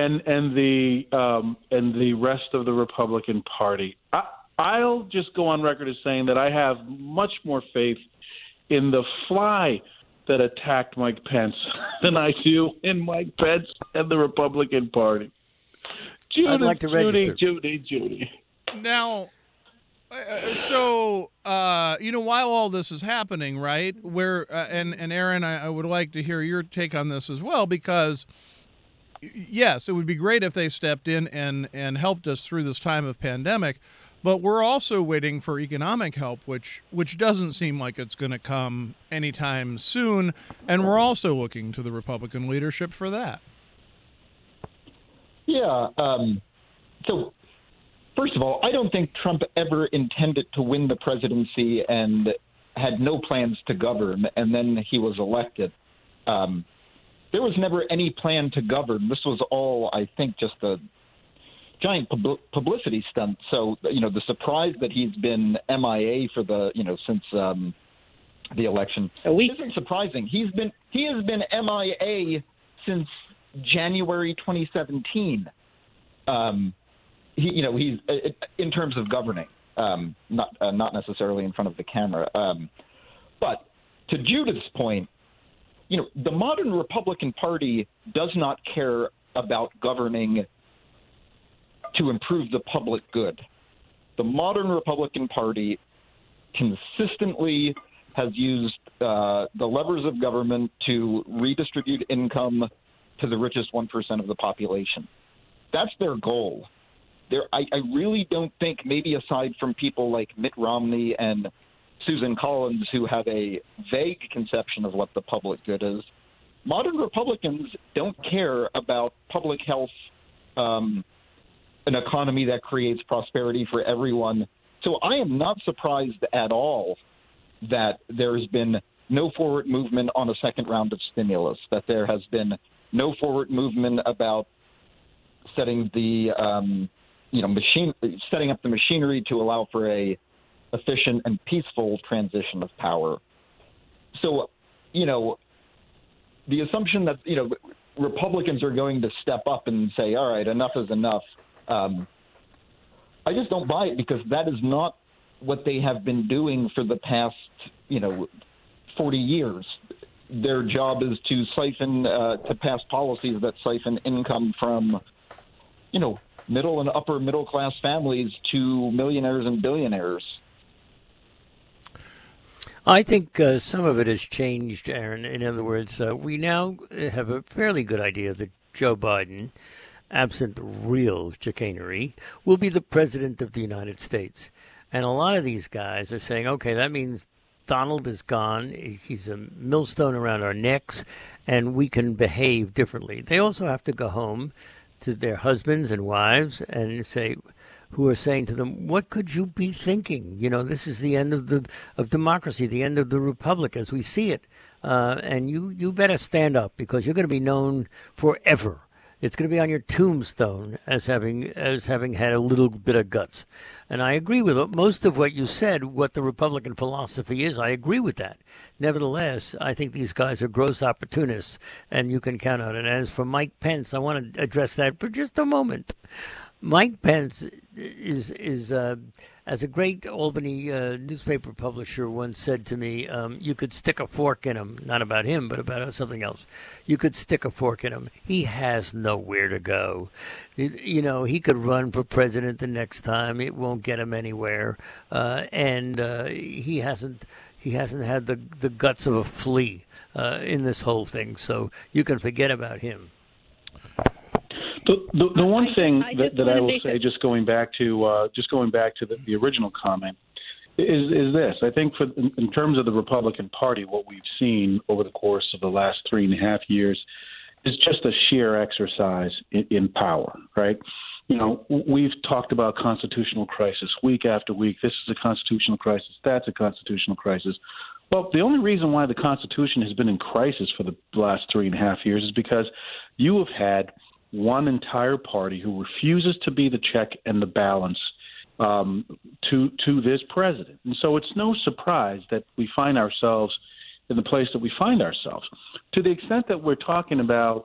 the rest of the Republican Party. I'll just go on record as saying that I have much more faith in the fly that attacked Mike Pence than I do in Mike Pence and the Republican Party. I'd like to register. Judy. Now, while all this is happening, right, where and Aaron, I would like to hear your take on this as well, because yes, it would be great if they stepped in and helped us through this time of pandemic. But we're also waiting for economic help, which doesn't seem like it's going to come anytime soon. And we're also looking to the Republican leadership for that. Yeah. So, first of all, I don't think Trump ever intended to win the presidency and had no plans to govern, and then he was elected. There was never any plan to govern. This was all, I think, just a giant publicity stunt. So, the surprise that he's been MIA for since the election isn't surprising. He has been MIA since January 2017. He's in terms of governing, not necessarily in front of the camera. But to Judith's point, the modern Republican Party does not care about governing to improve the public good. The modern Republican Party consistently has used the levers of government to redistribute income to the richest 1% of the population. That's their goal. I really don't think, maybe aside from people like Mitt Romney and Susan Collins, who have a vague conception of what the public good is, modern Republicans don't care about public health an economy that creates prosperity for everyone. So I am not surprised at all that there's been no forward movement on a second round of stimulus, that there has been no forward movement about setting the setting up the machinery to allow for a efficient and peaceful transition of power. So, the assumption that, Republicans are going to step up and say, all right, enough is enough. I just don't buy it, because that is not what they have been doing for the past, 40 years. Their job is to to pass policies that siphon income from, middle and upper middle class families to millionaires and billionaires. I think some of it has changed, Aaron. In other words, we now have a fairly good idea that Joe Biden, absent real chicanery, will be the president of the United States. And a lot of these guys are saying, okay, that means Donald is gone. He's a millstone around our necks, and we can behave differently. They also have to go home to their husbands and wives and say, who are saying to them, what could you be thinking? This is the end of democracy, the end of the republic as we see it. And you better stand up, because you're going to be known forever. It's going to be on your tombstone as having had a little bit of guts. And I agree with most of what you said, what the Republican philosophy is. I agree with that. Nevertheless, I think these guys are gross opportunists, and you can count on it. As for Mike Pence, I want to address that for just a moment. Mike Pence is as a great Albany newspaper publisher once said to me, you could stick a fork in him, not about him, but about something else. You could stick a fork in him. He has nowhere to go. He could run for president the next time. It won't get him anywhere. And he hasn't had the guts of a flea in this whole thing. So you can forget about him. The one thing that I will say, just going back to the original comment, is this. I think in terms of the Republican Party, what we've seen over the course of the last 3.5 years is just a sheer exercise in power, right? We've talked about constitutional crisis week after week. This is a constitutional crisis. That's a constitutional crisis. Well, the only reason why the Constitution has been in crisis for the last 3.5 years is because you have had one entire party who refuses to be the check and the balance to this president. And so it's no surprise that we find ourselves in the place that we find ourselves. To the extent that we're talking about,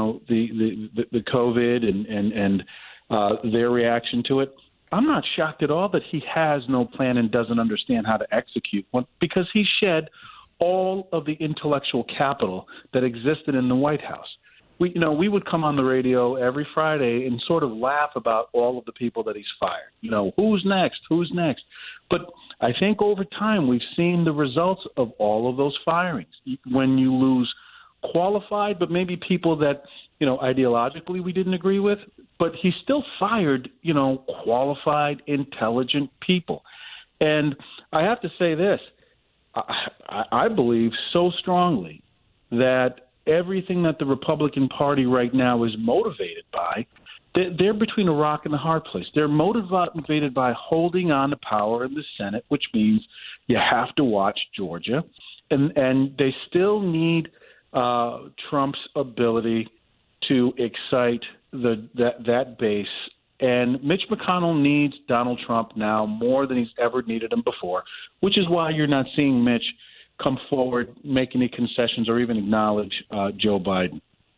the COVID and their reaction to it, I'm not shocked at all that he has no plan and doesn't understand how to execute one, because he shed all of the intellectual capital that existed in the White House. We would come on the radio every Friday and sort of laugh about all of the people that he's fired. Who's next? But I think over time we've seen the results of all of those firings. When you lose qualified, but maybe people that, ideologically we didn't agree with, but he still fired, qualified, intelligent people. And I have to say this, I believe so strongly that everything that the Republican Party right now is motivated by, they're between a rock and a hard place. They're motivated by holding on to power in the Senate, which means you have to watch Georgia. And they still need Trump's ability to excite that base. And Mitch McConnell needs Donald Trump now more than he's ever needed him before, which is why you're not seeing Mitch come forward, make any concessions, or even acknowledge Joe Biden.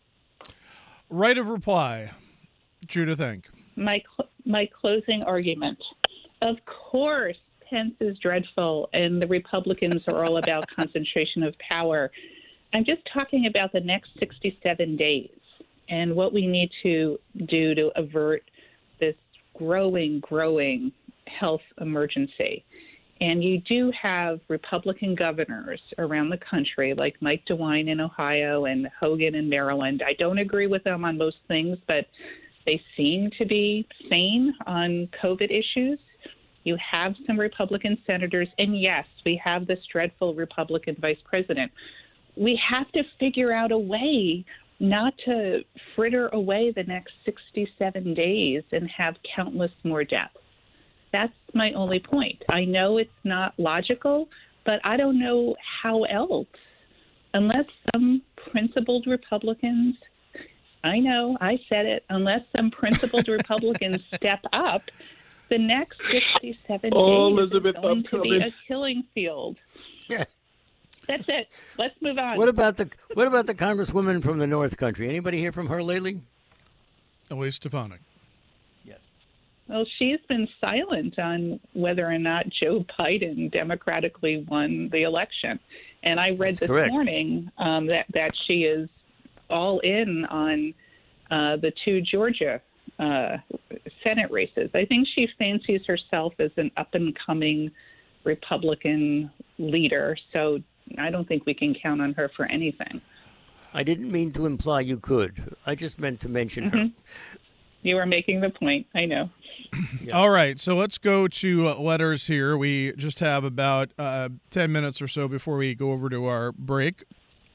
Right of reply. Judith Enck. My closing argument. Of course, Pence is dreadful, and the Republicans are all about concentration of power. I'm just talking about the next 67 days and what we need to do to avert this growing health emergency. And you do have Republican governors around the country, like Mike DeWine in Ohio and Hogan in Maryland. I don't agree with them on most things, but they seem to be sane on COVID issues. You have some Republican senators, and yes, we have this dreadful Republican vice president. We have to figure out a way not to fritter away the next 67 days and have countless more deaths. That's my only point. I know it's not logical, but I don't know how else, unless some principled Republicans, I know, I said it, unless some principled Republicans step up, the next 67 days Elizabeth, is going to be a killing field. Yeah. That's it. Let's move on. What about the Congresswoman from the North Country? Anybody hear from her lately? Elise Stefanik. Yes. Well, she's been silent on whether or not Joe Biden democratically won the election. And I read this morning that she is all in on the two Georgia Senate races. I think she fancies herself as an up-and-coming Republican leader, so I don't think we can count on her for anything. I didn't mean to imply you could. I just meant to mention her. You were making the point. I know. Yeah. All right, so let's go to letters here. We just have about 10 minutes or so before we go over to our break.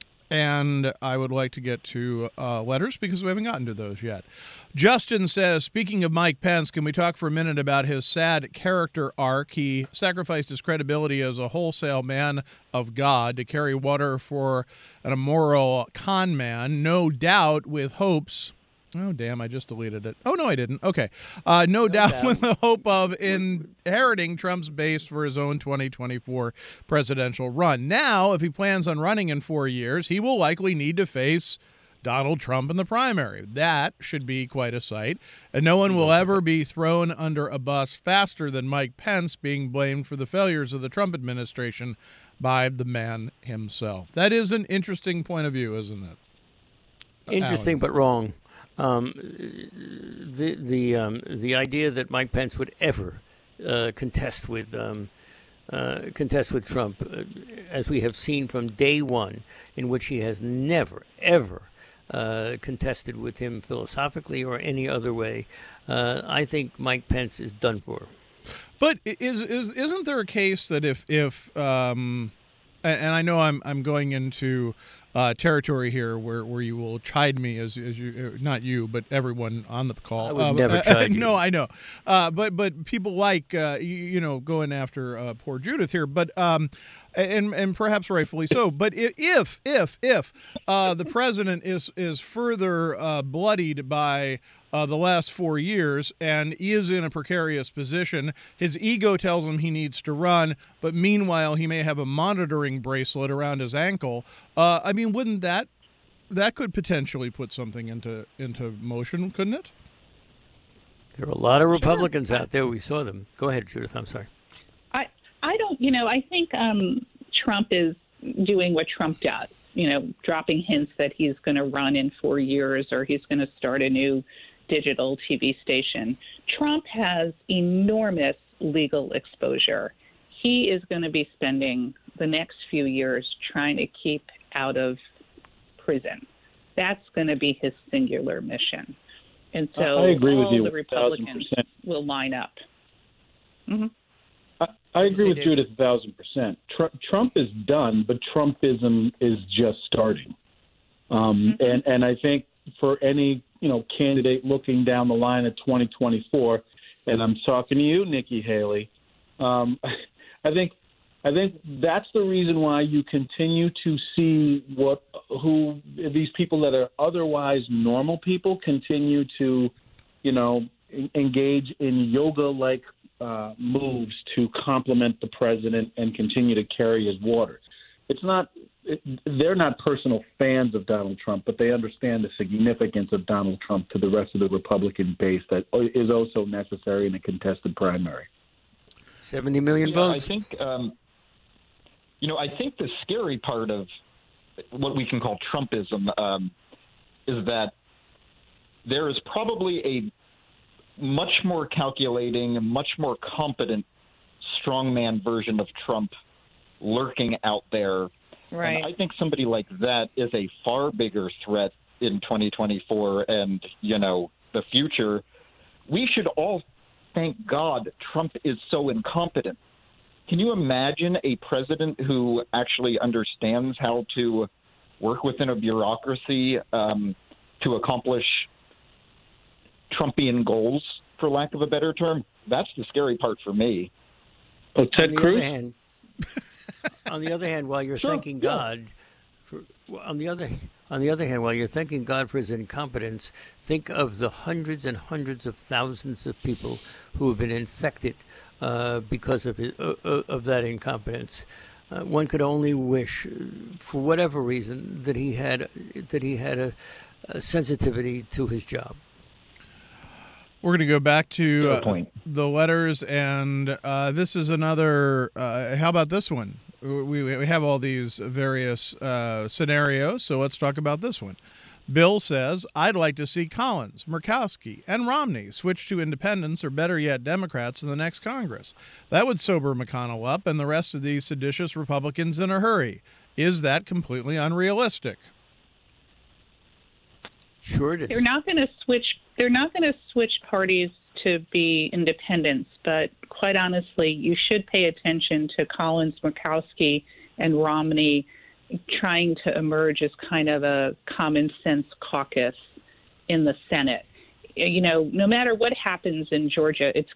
And I would like to get to letters because we haven't gotten to those yet. Justin says, speaking of Mike Pence, can we talk for a minute about his sad character arc? He sacrificed his credibility as a wholesale man of God to carry water for an immoral con man, no doubt with hopes. Oh, damn, I just deleted it. Oh, no, I didn't. Okay. No doubt with the hope of inheriting Trump's base for his own 2024 presidential run. Now, if he plans on running in 4 years, he will likely need to face Donald Trump in the primary. That should be quite a sight. And no one will ever be thrown under a bus faster than Mike Pence being blamed for the failures of the Trump administration by the man himself. That is an interesting point of view, isn't it? Interesting, but wrong. The idea that Mike Pence would ever contest with Trump, as we have seen from day one, in which he has never ever contested with him philosophically or any other way, I think Mike Pence is done for. But isn't there a case that if and I know I'm going into territory here where you will chide me as you, not you, but everyone on the call. I would never chide you. No, I know. But people like, going after poor Judith here, but and perhaps rightfully so. But if the president is further bloodied by the last 4 years and is in a precarious position, his ego tells him he needs to run, but meanwhile he may have a monitoring bracelet around his ankle. I mean, wouldn't that could potentially put something into motion, couldn't it? There are a lot of Republicans out there. We saw them. Go ahead, Judith. I'm sorry. I don't, I think Trump is doing what Trump does, dropping hints that he's going to run in 4 years or he's going to start a new digital TV station. Trump has enormous legal exposure. He is going to be spending the next few years trying to keep out of prison. That's going to be his singular mission. And so I agree with you, the Republicans 1,000%. will line up. Mm-hmm. I agree with Judith 1,000%. Trump is done, but Trumpism is just starting. And I think for any candidate looking down the line at 2024, and I'm talking to you, Nikki Haley, I think that's the reason why you continue to see who these people that are otherwise normal people continue to, engage in yoga-like moves to complement the president and continue to carry his water. They're not personal fans of Donald Trump, but they understand the significance of Donald Trump to the rest of the Republican base that is also necessary in a contested primary. 70 million votes. I think, I think the scary part of what we can call Trumpism is that there is probably a much more calculating, much more competent strongman version of Trump lurking out there. Right. And I think somebody like that is a far bigger threat in 2024 and, the future. We should all thank God Trump is so incompetent. Can you imagine a president who actually understands how to work within a bureaucracy to accomplish Trumpian goals, for lack of a better term. That's the scary part for me. Oh, Ted Cruz? On the other hand, while you're thanking God for, on the other hand, while you're thanking God for his incompetence, think of the hundreds and hundreds of thousands of people who have been infected because of that incompetence. One could only wish, for whatever reason, that he had a sensitivity to his job. We're going to go back to the letters, and this is another. How about this one? We have all these various scenarios, so let's talk about this one. Bill says, I'd like to see Collins, Murkowski, and Romney switch to independents or better yet Democrats in the next Congress. That would sober McConnell up and the rest of these seditious Republicans in a hurry. Is that completely unrealistic? Sure it is. They're not going to switch parties to be independents, but quite honestly, you should pay attention to Collins, Murkowski, and Romney trying to emerge as kind of a common sense caucus in the Senate. You know, no matter what happens in Georgia, it's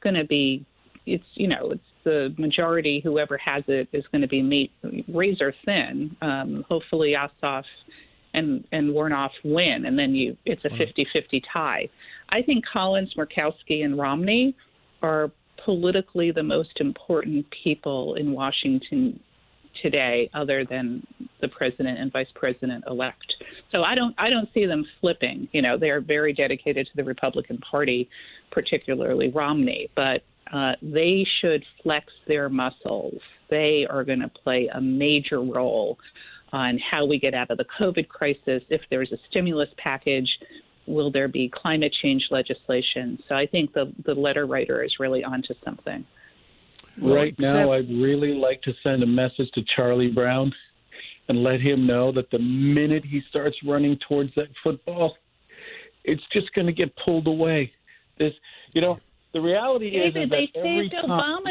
the majority, whoever has it, is going to be razor thin. Hopefully Ossoff and Warnoff win, and then it's a 50-50 tie. I think Collins, Murkowski, and Romney are politically the most important people in Washington today, other than the president and vice president elect. So I don't see them flipping. You know, they're very dedicated to the Republican Party, particularly Romney, but they should flex their muscles. They are going to play a major role on how we get out of the COVID crisis. If there's a stimulus package, will there be climate change legislation? So I think the letter writer is really onto something. Right now, I'd really like to send a message to Charlie Brown and let him know that the minute he starts running towards that football, it's just going to get pulled away. The reality is that every time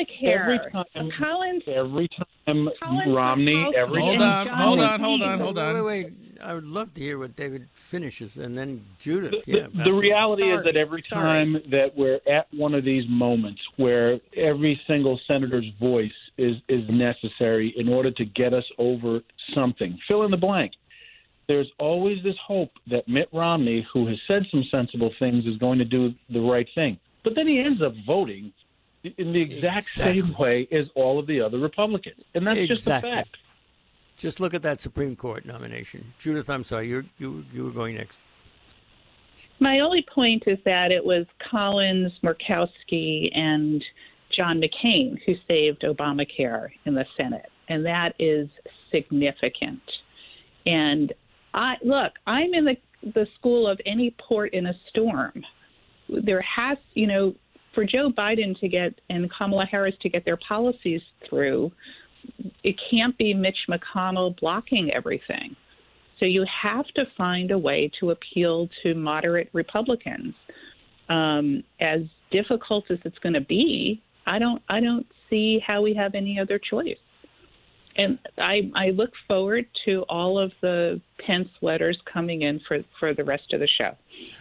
Romney, Hold on. Wait. I would love to hear what David finishes, and then Judith. The reality is that every time that we're at one of these moments where every single senator's voice is necessary in order to get us over something, fill in the blank, there's always this hope that Mitt Romney, who has said some sensible things, is going to do the right thing. But then he ends up voting in the exact same way as all of the other Republicans. And that's just a fact. Just look at that Supreme Court nomination. Judith, I'm sorry, you were going next. My only point is that it was Collins, Murkowski, and John McCain who saved Obamacare in the Senate, and that is significant. And I'm in the school of any port in a storm. There has, for Joe Biden to get and Kamala Harris to get their policies through, it can't be Mitch McConnell blocking everything. So you have to find a way to appeal to moderate Republicans. As difficult as it's going to be, I don't see how we have any other choice. And I look forward to all of the Pence letters coming in for the rest of the show.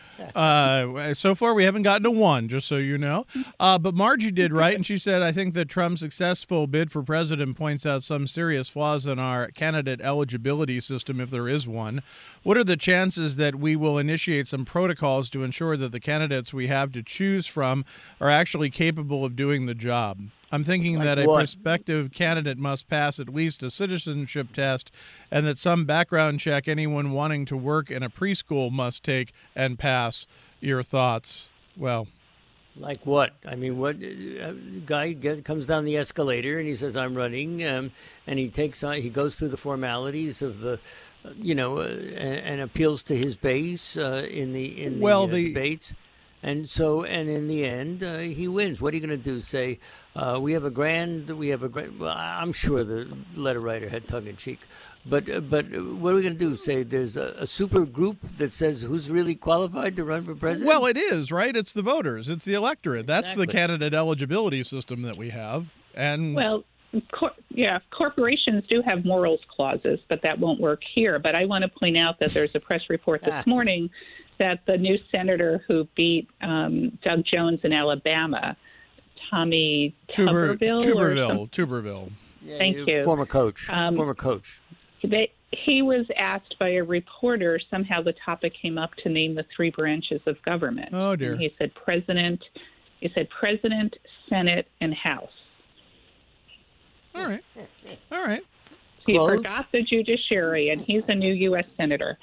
So far, we haven't gotten to one, just so you know. But Margie did right, and she said, I think that Trump's successful bid for president points out some serious flaws in our candidate eligibility system, if there is one. What are the chances that we will initiate some protocols to ensure that the candidates we have to choose from are actually capable of doing the job? I'm thinking that a prospective candidate must pass at least a citizenship test, and that some background check anyone wanting to work in a preschool must take and pass. Your thoughts? Well, like what? I mean, what guy comes down the escalator and he says, "I'm running," and he goes through the formalities of the, and appeals to his base in the debates. And in the end, he wins. What are you going to do? Say, we have a grand. Well, I'm sure the letter writer had tongue in cheek, but what are we going to do? Say there's a super group that says who's really qualified to run for president? Well, it is, right? It's the voters. It's the electorate. That's the candidate eligibility system that we have. And Yeah, corporations do have morals clauses, but that won't work here. But I want to point out that there's a press report this morning that the new senator who beat Doug Jones in Alabama, Tommy Tuberville. Yeah, Thank you. Former coach. He was asked by a reporter, somehow the topic came up to name the three branches of government. Oh, dear. And he said President, Senate, and House. All right. He Close. forgot the judiciary, and he's a new U.S. senator.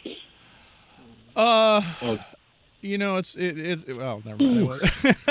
Well, never mind.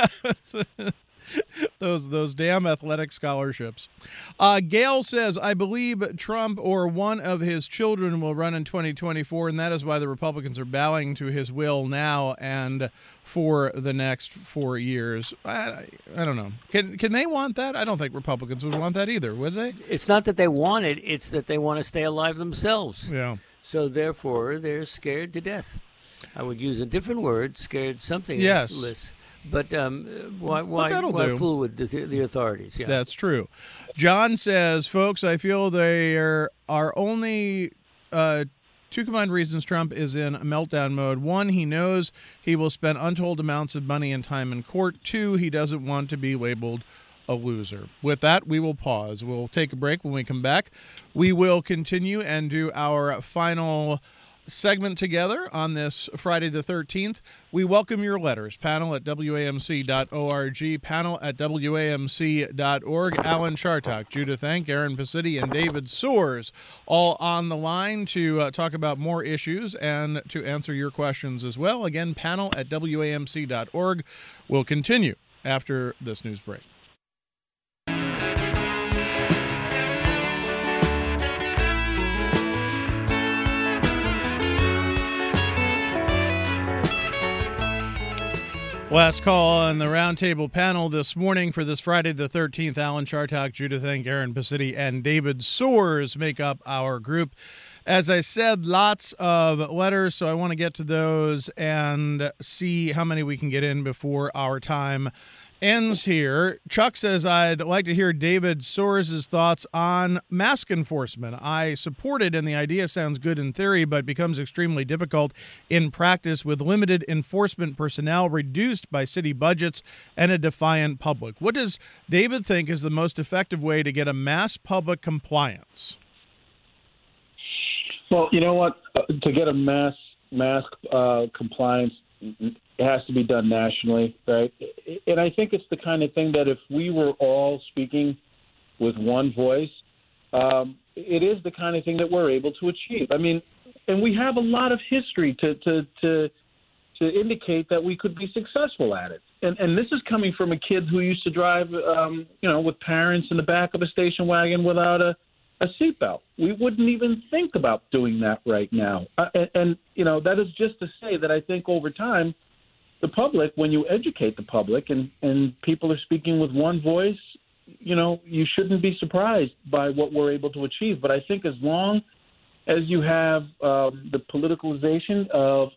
Those damn athletic scholarships. Gail says, I believe Trump or one of his children will run in 2024, and that is why the Republicans are bowing to his will now and for the next 4 years. I don't know. Can they want that? I don't think Republicans would want that either, would they? It's not that they want it, it's that they want to stay alive themselves. Yeah. So therefore, they're scared to death. I would use a different word, scared something Yes. less. But why fool with the authorities? Yeah. That's true. John says, folks, I feel there are only two combined reasons Trump is in meltdown mode. One, he knows he will spend untold amounts of money and time in court. Two, he doesn't want to be labeled a loser. With that, we will pause. We'll take a break. When we come back, we will continue and do our final segment together on this Friday the 13th. We welcome your letters. panel@wamc.org, panel@wamc.org. Alan Chartock, Judith Enck, Aaron Pacitti, and David Soers all on the line to talk about more issues and to answer your questions as well. Again, panel@wamc.org. We'll continue after this news break. Last call on the roundtable panel this morning for this Friday the 13th. Alan Chartock, Judith Enck, Aaron Pacitti, and David Soers make up our group. As I said, lots of letters, so I want to get to those and see how many we can get in before our time ends here. Chuck says, I'd like to hear David Soers' thoughts on mask enforcement. I support it, and the idea sounds good in theory, but becomes extremely difficult in practice with limited enforcement personnel, reduced by city budgets, and a defiant public. What does David think is the most effective way to get a mass public compliance? Well, you know what? To get a mask compliance, it has to be done nationally, right? And I think it's the kind of thing that if we were all speaking with one voice, it is the kind of thing that we're able to achieve. I mean, and we have a lot of history to indicate that we could be successful at it. And this is coming from a kid who used to drive, with parents in the back of a station wagon without a seatbelt. We wouldn't even think about doing that right now. And that is just to say that I think over time, the public, when you educate the public and people are speaking with one voice, you shouldn't be surprised by what we're able to achieve. But I think as long as you have the politicalization of,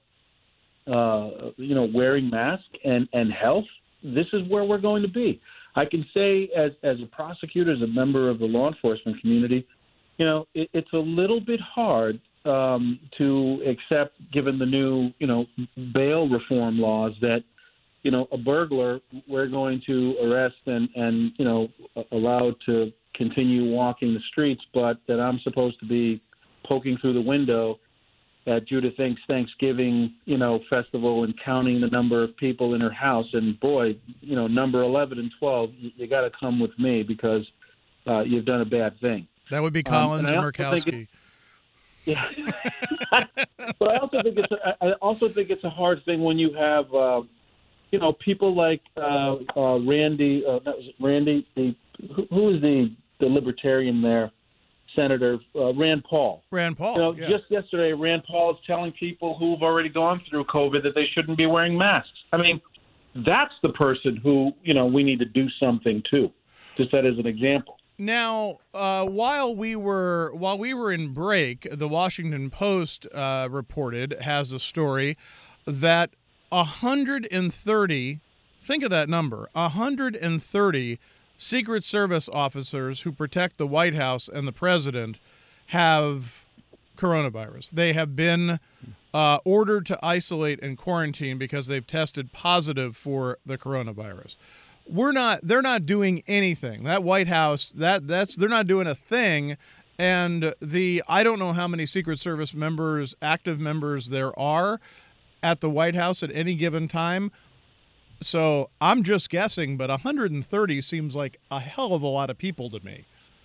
wearing masks and health, this is where we're going to be. I can say as a prosecutor, as a member of the law enforcement community, it's a little bit hard to accept, given the new, bail reform laws, that, a burglar we're going to arrest and allowed to continue walking the streets, but that I'm supposed to be poking through the window at Judith Enck's Thanksgiving, festival and counting the number of people in her house. And boy, number 11 and 12, you got to come with me because you've done a bad thing. That would be Collins and Murkowski. Yeah, but I also think it's a hard thing when you have people like Randy. Randy, who is the libertarian there? Senator Rand Paul. Rand Paul. Just yesterday, Rand Paul is telling people who've already gone through COVID that they shouldn't be wearing masks. I mean, that's the person who we need to do something to. Just that as an example. Now, while we were in break, the Washington Post has a story that 130, think of that number, 130 Secret Service officers who protect the White House and the president have coronavirus. They have been ordered to isolate and quarantine because they've tested positive for the coronavirus. They're not doing anything. That White House, they're not doing a thing. And I don't know how many Secret Service members, active members there are at the White House at any given time. So I'm just guessing, but 130 seems like a hell of a lot of people to me.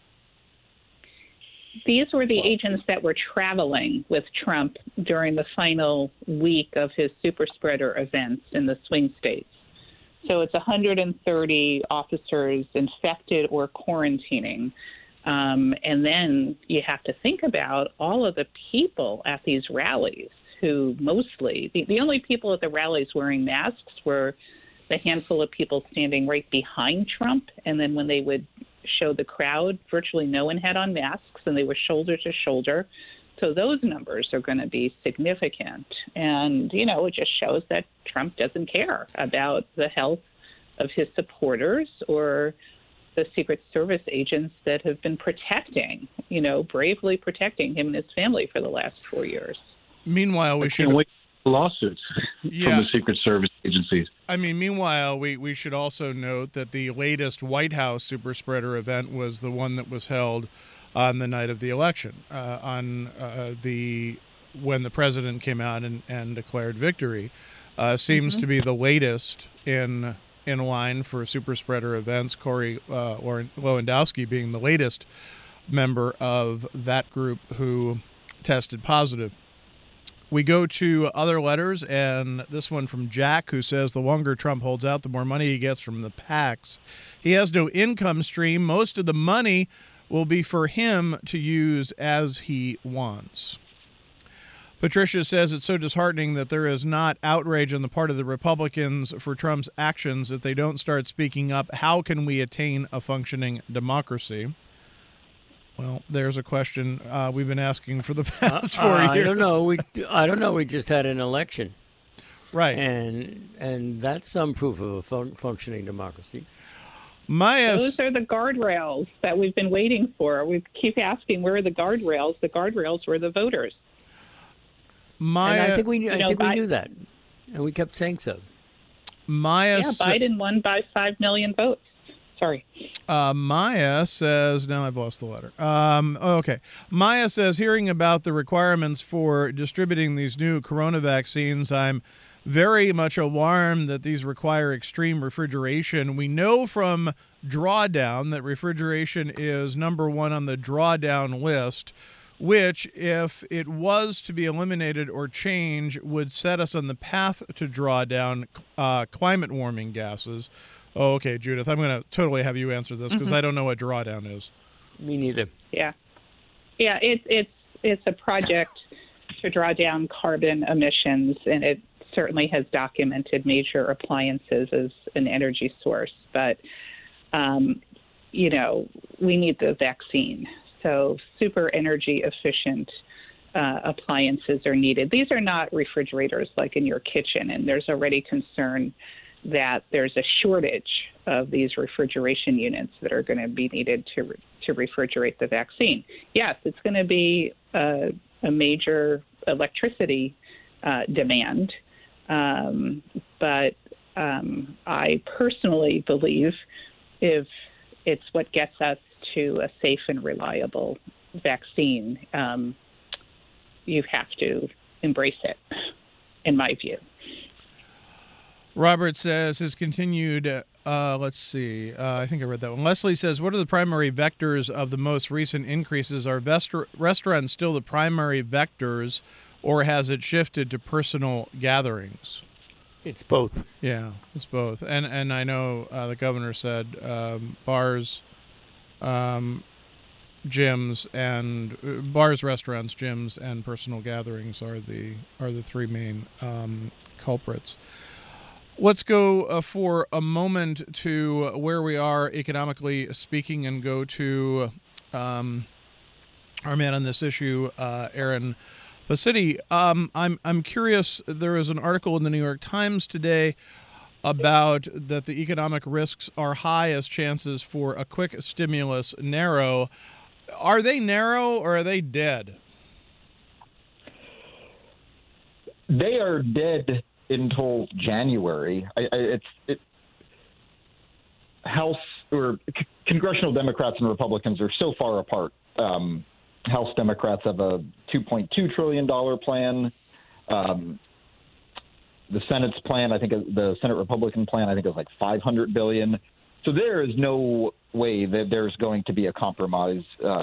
These were the agents that were traveling with Trump during the final week of his super spreader events in the swing states. So it's 130 officers infected or quarantining. And then you have to think about all of the people at these rallies who mostly, the only people at the rallies wearing masks were the handful of people standing right behind Trump. And then when they would show the crowd, virtually no one had on masks, and they were shoulder to shoulder. So those numbers are going to be significant. And, it just shows that Trump doesn't care about the health of his supporters or the Secret Service agents that have been protecting, bravely protecting him and his family for the last 4 years. Meanwhile, we should wait for lawsuits from the Secret Service agencies. Meanwhile, we should also note that the latest White House super spreader event was the one that was held on the night of the election, when the president came out and declared victory. Seems to be the latest in line for super spreader events. Corey Lewandowski being the latest member of that group who tested positive. We go to other letters, and this one from Jack, who says the longer Trump holds out, the more money he gets from the PACs. He has no income stream. Most of the money will be for him to use as he wants. Patricia says it's so disheartening that there is not outrage on the part of the Republicans for Trump's actions. If they don't start speaking up, how can we attain a functioning democracy? Well, there's a question we've been asking for the past 4 years. I don't know. We just had an election, right? And that's some proof of a functioning democracy. Those are the guardrails that we've been waiting for. We keep asking, where are the guardrails? The guardrails were the voters. And I think we knew that, and we kept saying so. Biden won by 5 million votes. Sorry. Maya says, now I've lost the letter. Okay. Maya says, hearing about the requirements for distributing these new corona vaccines, I'm very much alarmed that these require extreme refrigeration. We know from drawdown that refrigeration is number one on the drawdown list, which, if it was to be eliminated or changed, would set us on the path to draw down climate warming gases. Oh, okay, Judith, I'm going to totally have you answer this because I don't know what drawdown is. Me neither. Yeah, it's a project to draw down carbon emissions, and it certainly has documented major appliances as an energy source. But, we need the vaccine. So super energy efficient appliances are needed. These are not refrigerators like in your kitchen, and there's already concern that there's a shortage of these refrigeration units that are going to be needed to refrigerate the vaccine. Yes, it's going to be a major electricity demand, but I personally believe if it's what gets us to a safe and reliable vaccine, you have to embrace it, in my view. Robert says his continued, let's see, I think I read that one. Leslie says, what are the primary vectors of the most recent increases? Are restaurants still the primary vectors, or has it shifted to personal gatherings? It's both. Yeah, it's both. And I know the governor said bars, gyms, and bars, restaurants, gyms, and personal gatherings are the three main culprits. Let's go for a moment to where we are economically speaking, and go to our man on this issue, Aaron Pacitti. I'm curious. There is an article in the New York Times today about that the economic risks are high as chances for a quick stimulus narrow. Are they narrow or are they dead? They are dead until January. House or congressional Democrats and Republicans are so far apart. House Democrats have a $2.2 trillion plan. The Senate's plan, I think the Senate Republican plan, I think is like $500 billion. So there is no way that there's going to be a compromise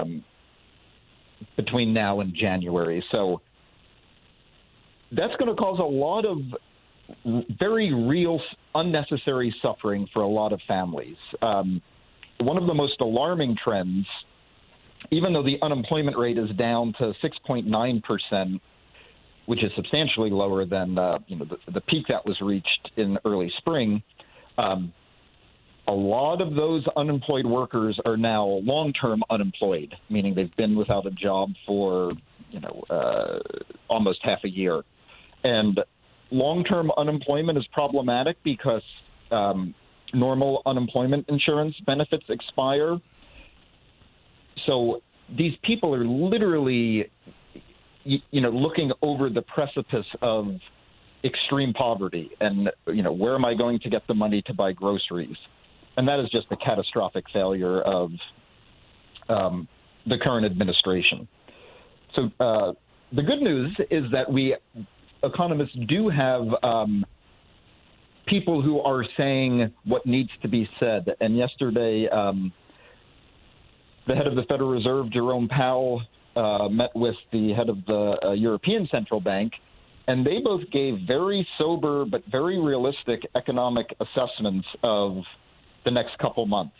between now and January. So that's going to cause a lot of very real, unnecessary suffering for a lot of families. One of the most alarming trends, even though the unemployment rate is down to 6.9%, which is substantially lower than the peak that was reached in early spring, a lot of those unemployed workers are now long-term unemployed, meaning they've been without a job for almost half a year. And long-term unemployment is problematic because normal unemployment insurance benefits expire. So these people are literally, looking over the precipice of extreme poverty and, where am I going to get the money to buy groceries? And that is just a catastrophic failure of the current administration. So the good news is that economists do have people who are saying what needs to be said. And yesterday, the head of the Federal Reserve, Jerome Powell, met with the head of the European Central Bank, and they both gave very sober but very realistic economic assessments of the next couple months.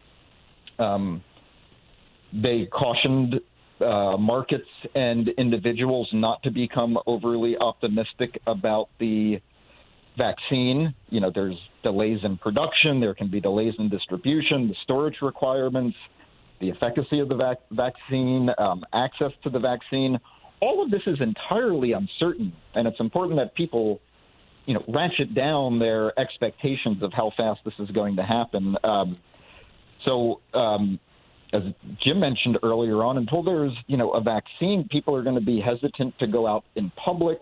They cautioned markets and individuals not to become overly optimistic about the vaccine. There's delays in production, there can be delays in distribution, the storage requirements, the efficacy of the vaccine, access to the vaccine. All of this is entirely uncertain, and it's important that people, ratchet down their expectations of how fast this is going to happen. As Jim mentioned earlier on, until there's, a vaccine, people are going to be hesitant to go out in public.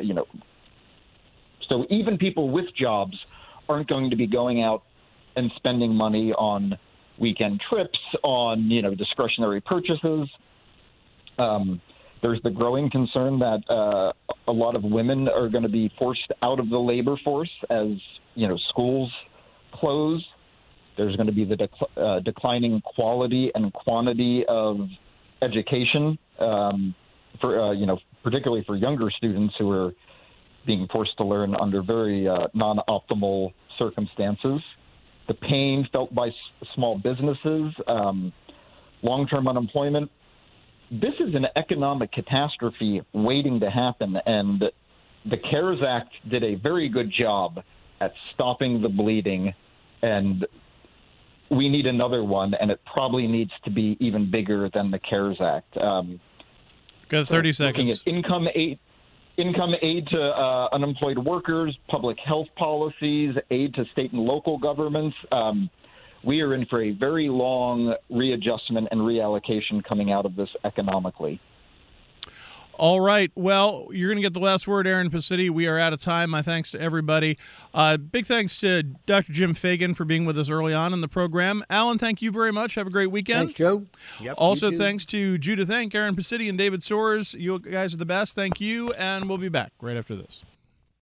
So even people with jobs aren't going to be going out and spending money on weekend trips, on, discretionary purchases. There's the growing concern that a lot of women are going to be forced out of the labor force as, schools close. There's going to be the declining quality and quantity of education, particularly for younger students who are being forced to learn under very non-optimal circumstances. The pain felt by small businesses, long-term unemployment. This is an economic catastrophe waiting to happen, and the CARES Act did a very good job at stopping the bleeding, and we need another one, and it probably needs to be even bigger than the CARES Act. Got 30 seconds. Looking at income aid to unemployed workers, public health policies, aid to state and local governments. We are in for a very long readjustment and reallocation coming out of this economically. All right. Well, you're going to get the last word, Aaron Pacitti. We are out of time. My thanks to everybody. Big thanks to Dr. Jim Fagan for being with us early on in the program. Alan, thank you very much. Have a great weekend. Thanks, Joe. Yep, also, thanks to Judith Enck, Aaron Pacitti, and David Soares. You guys are the best. Thank you. And we'll be back right after this.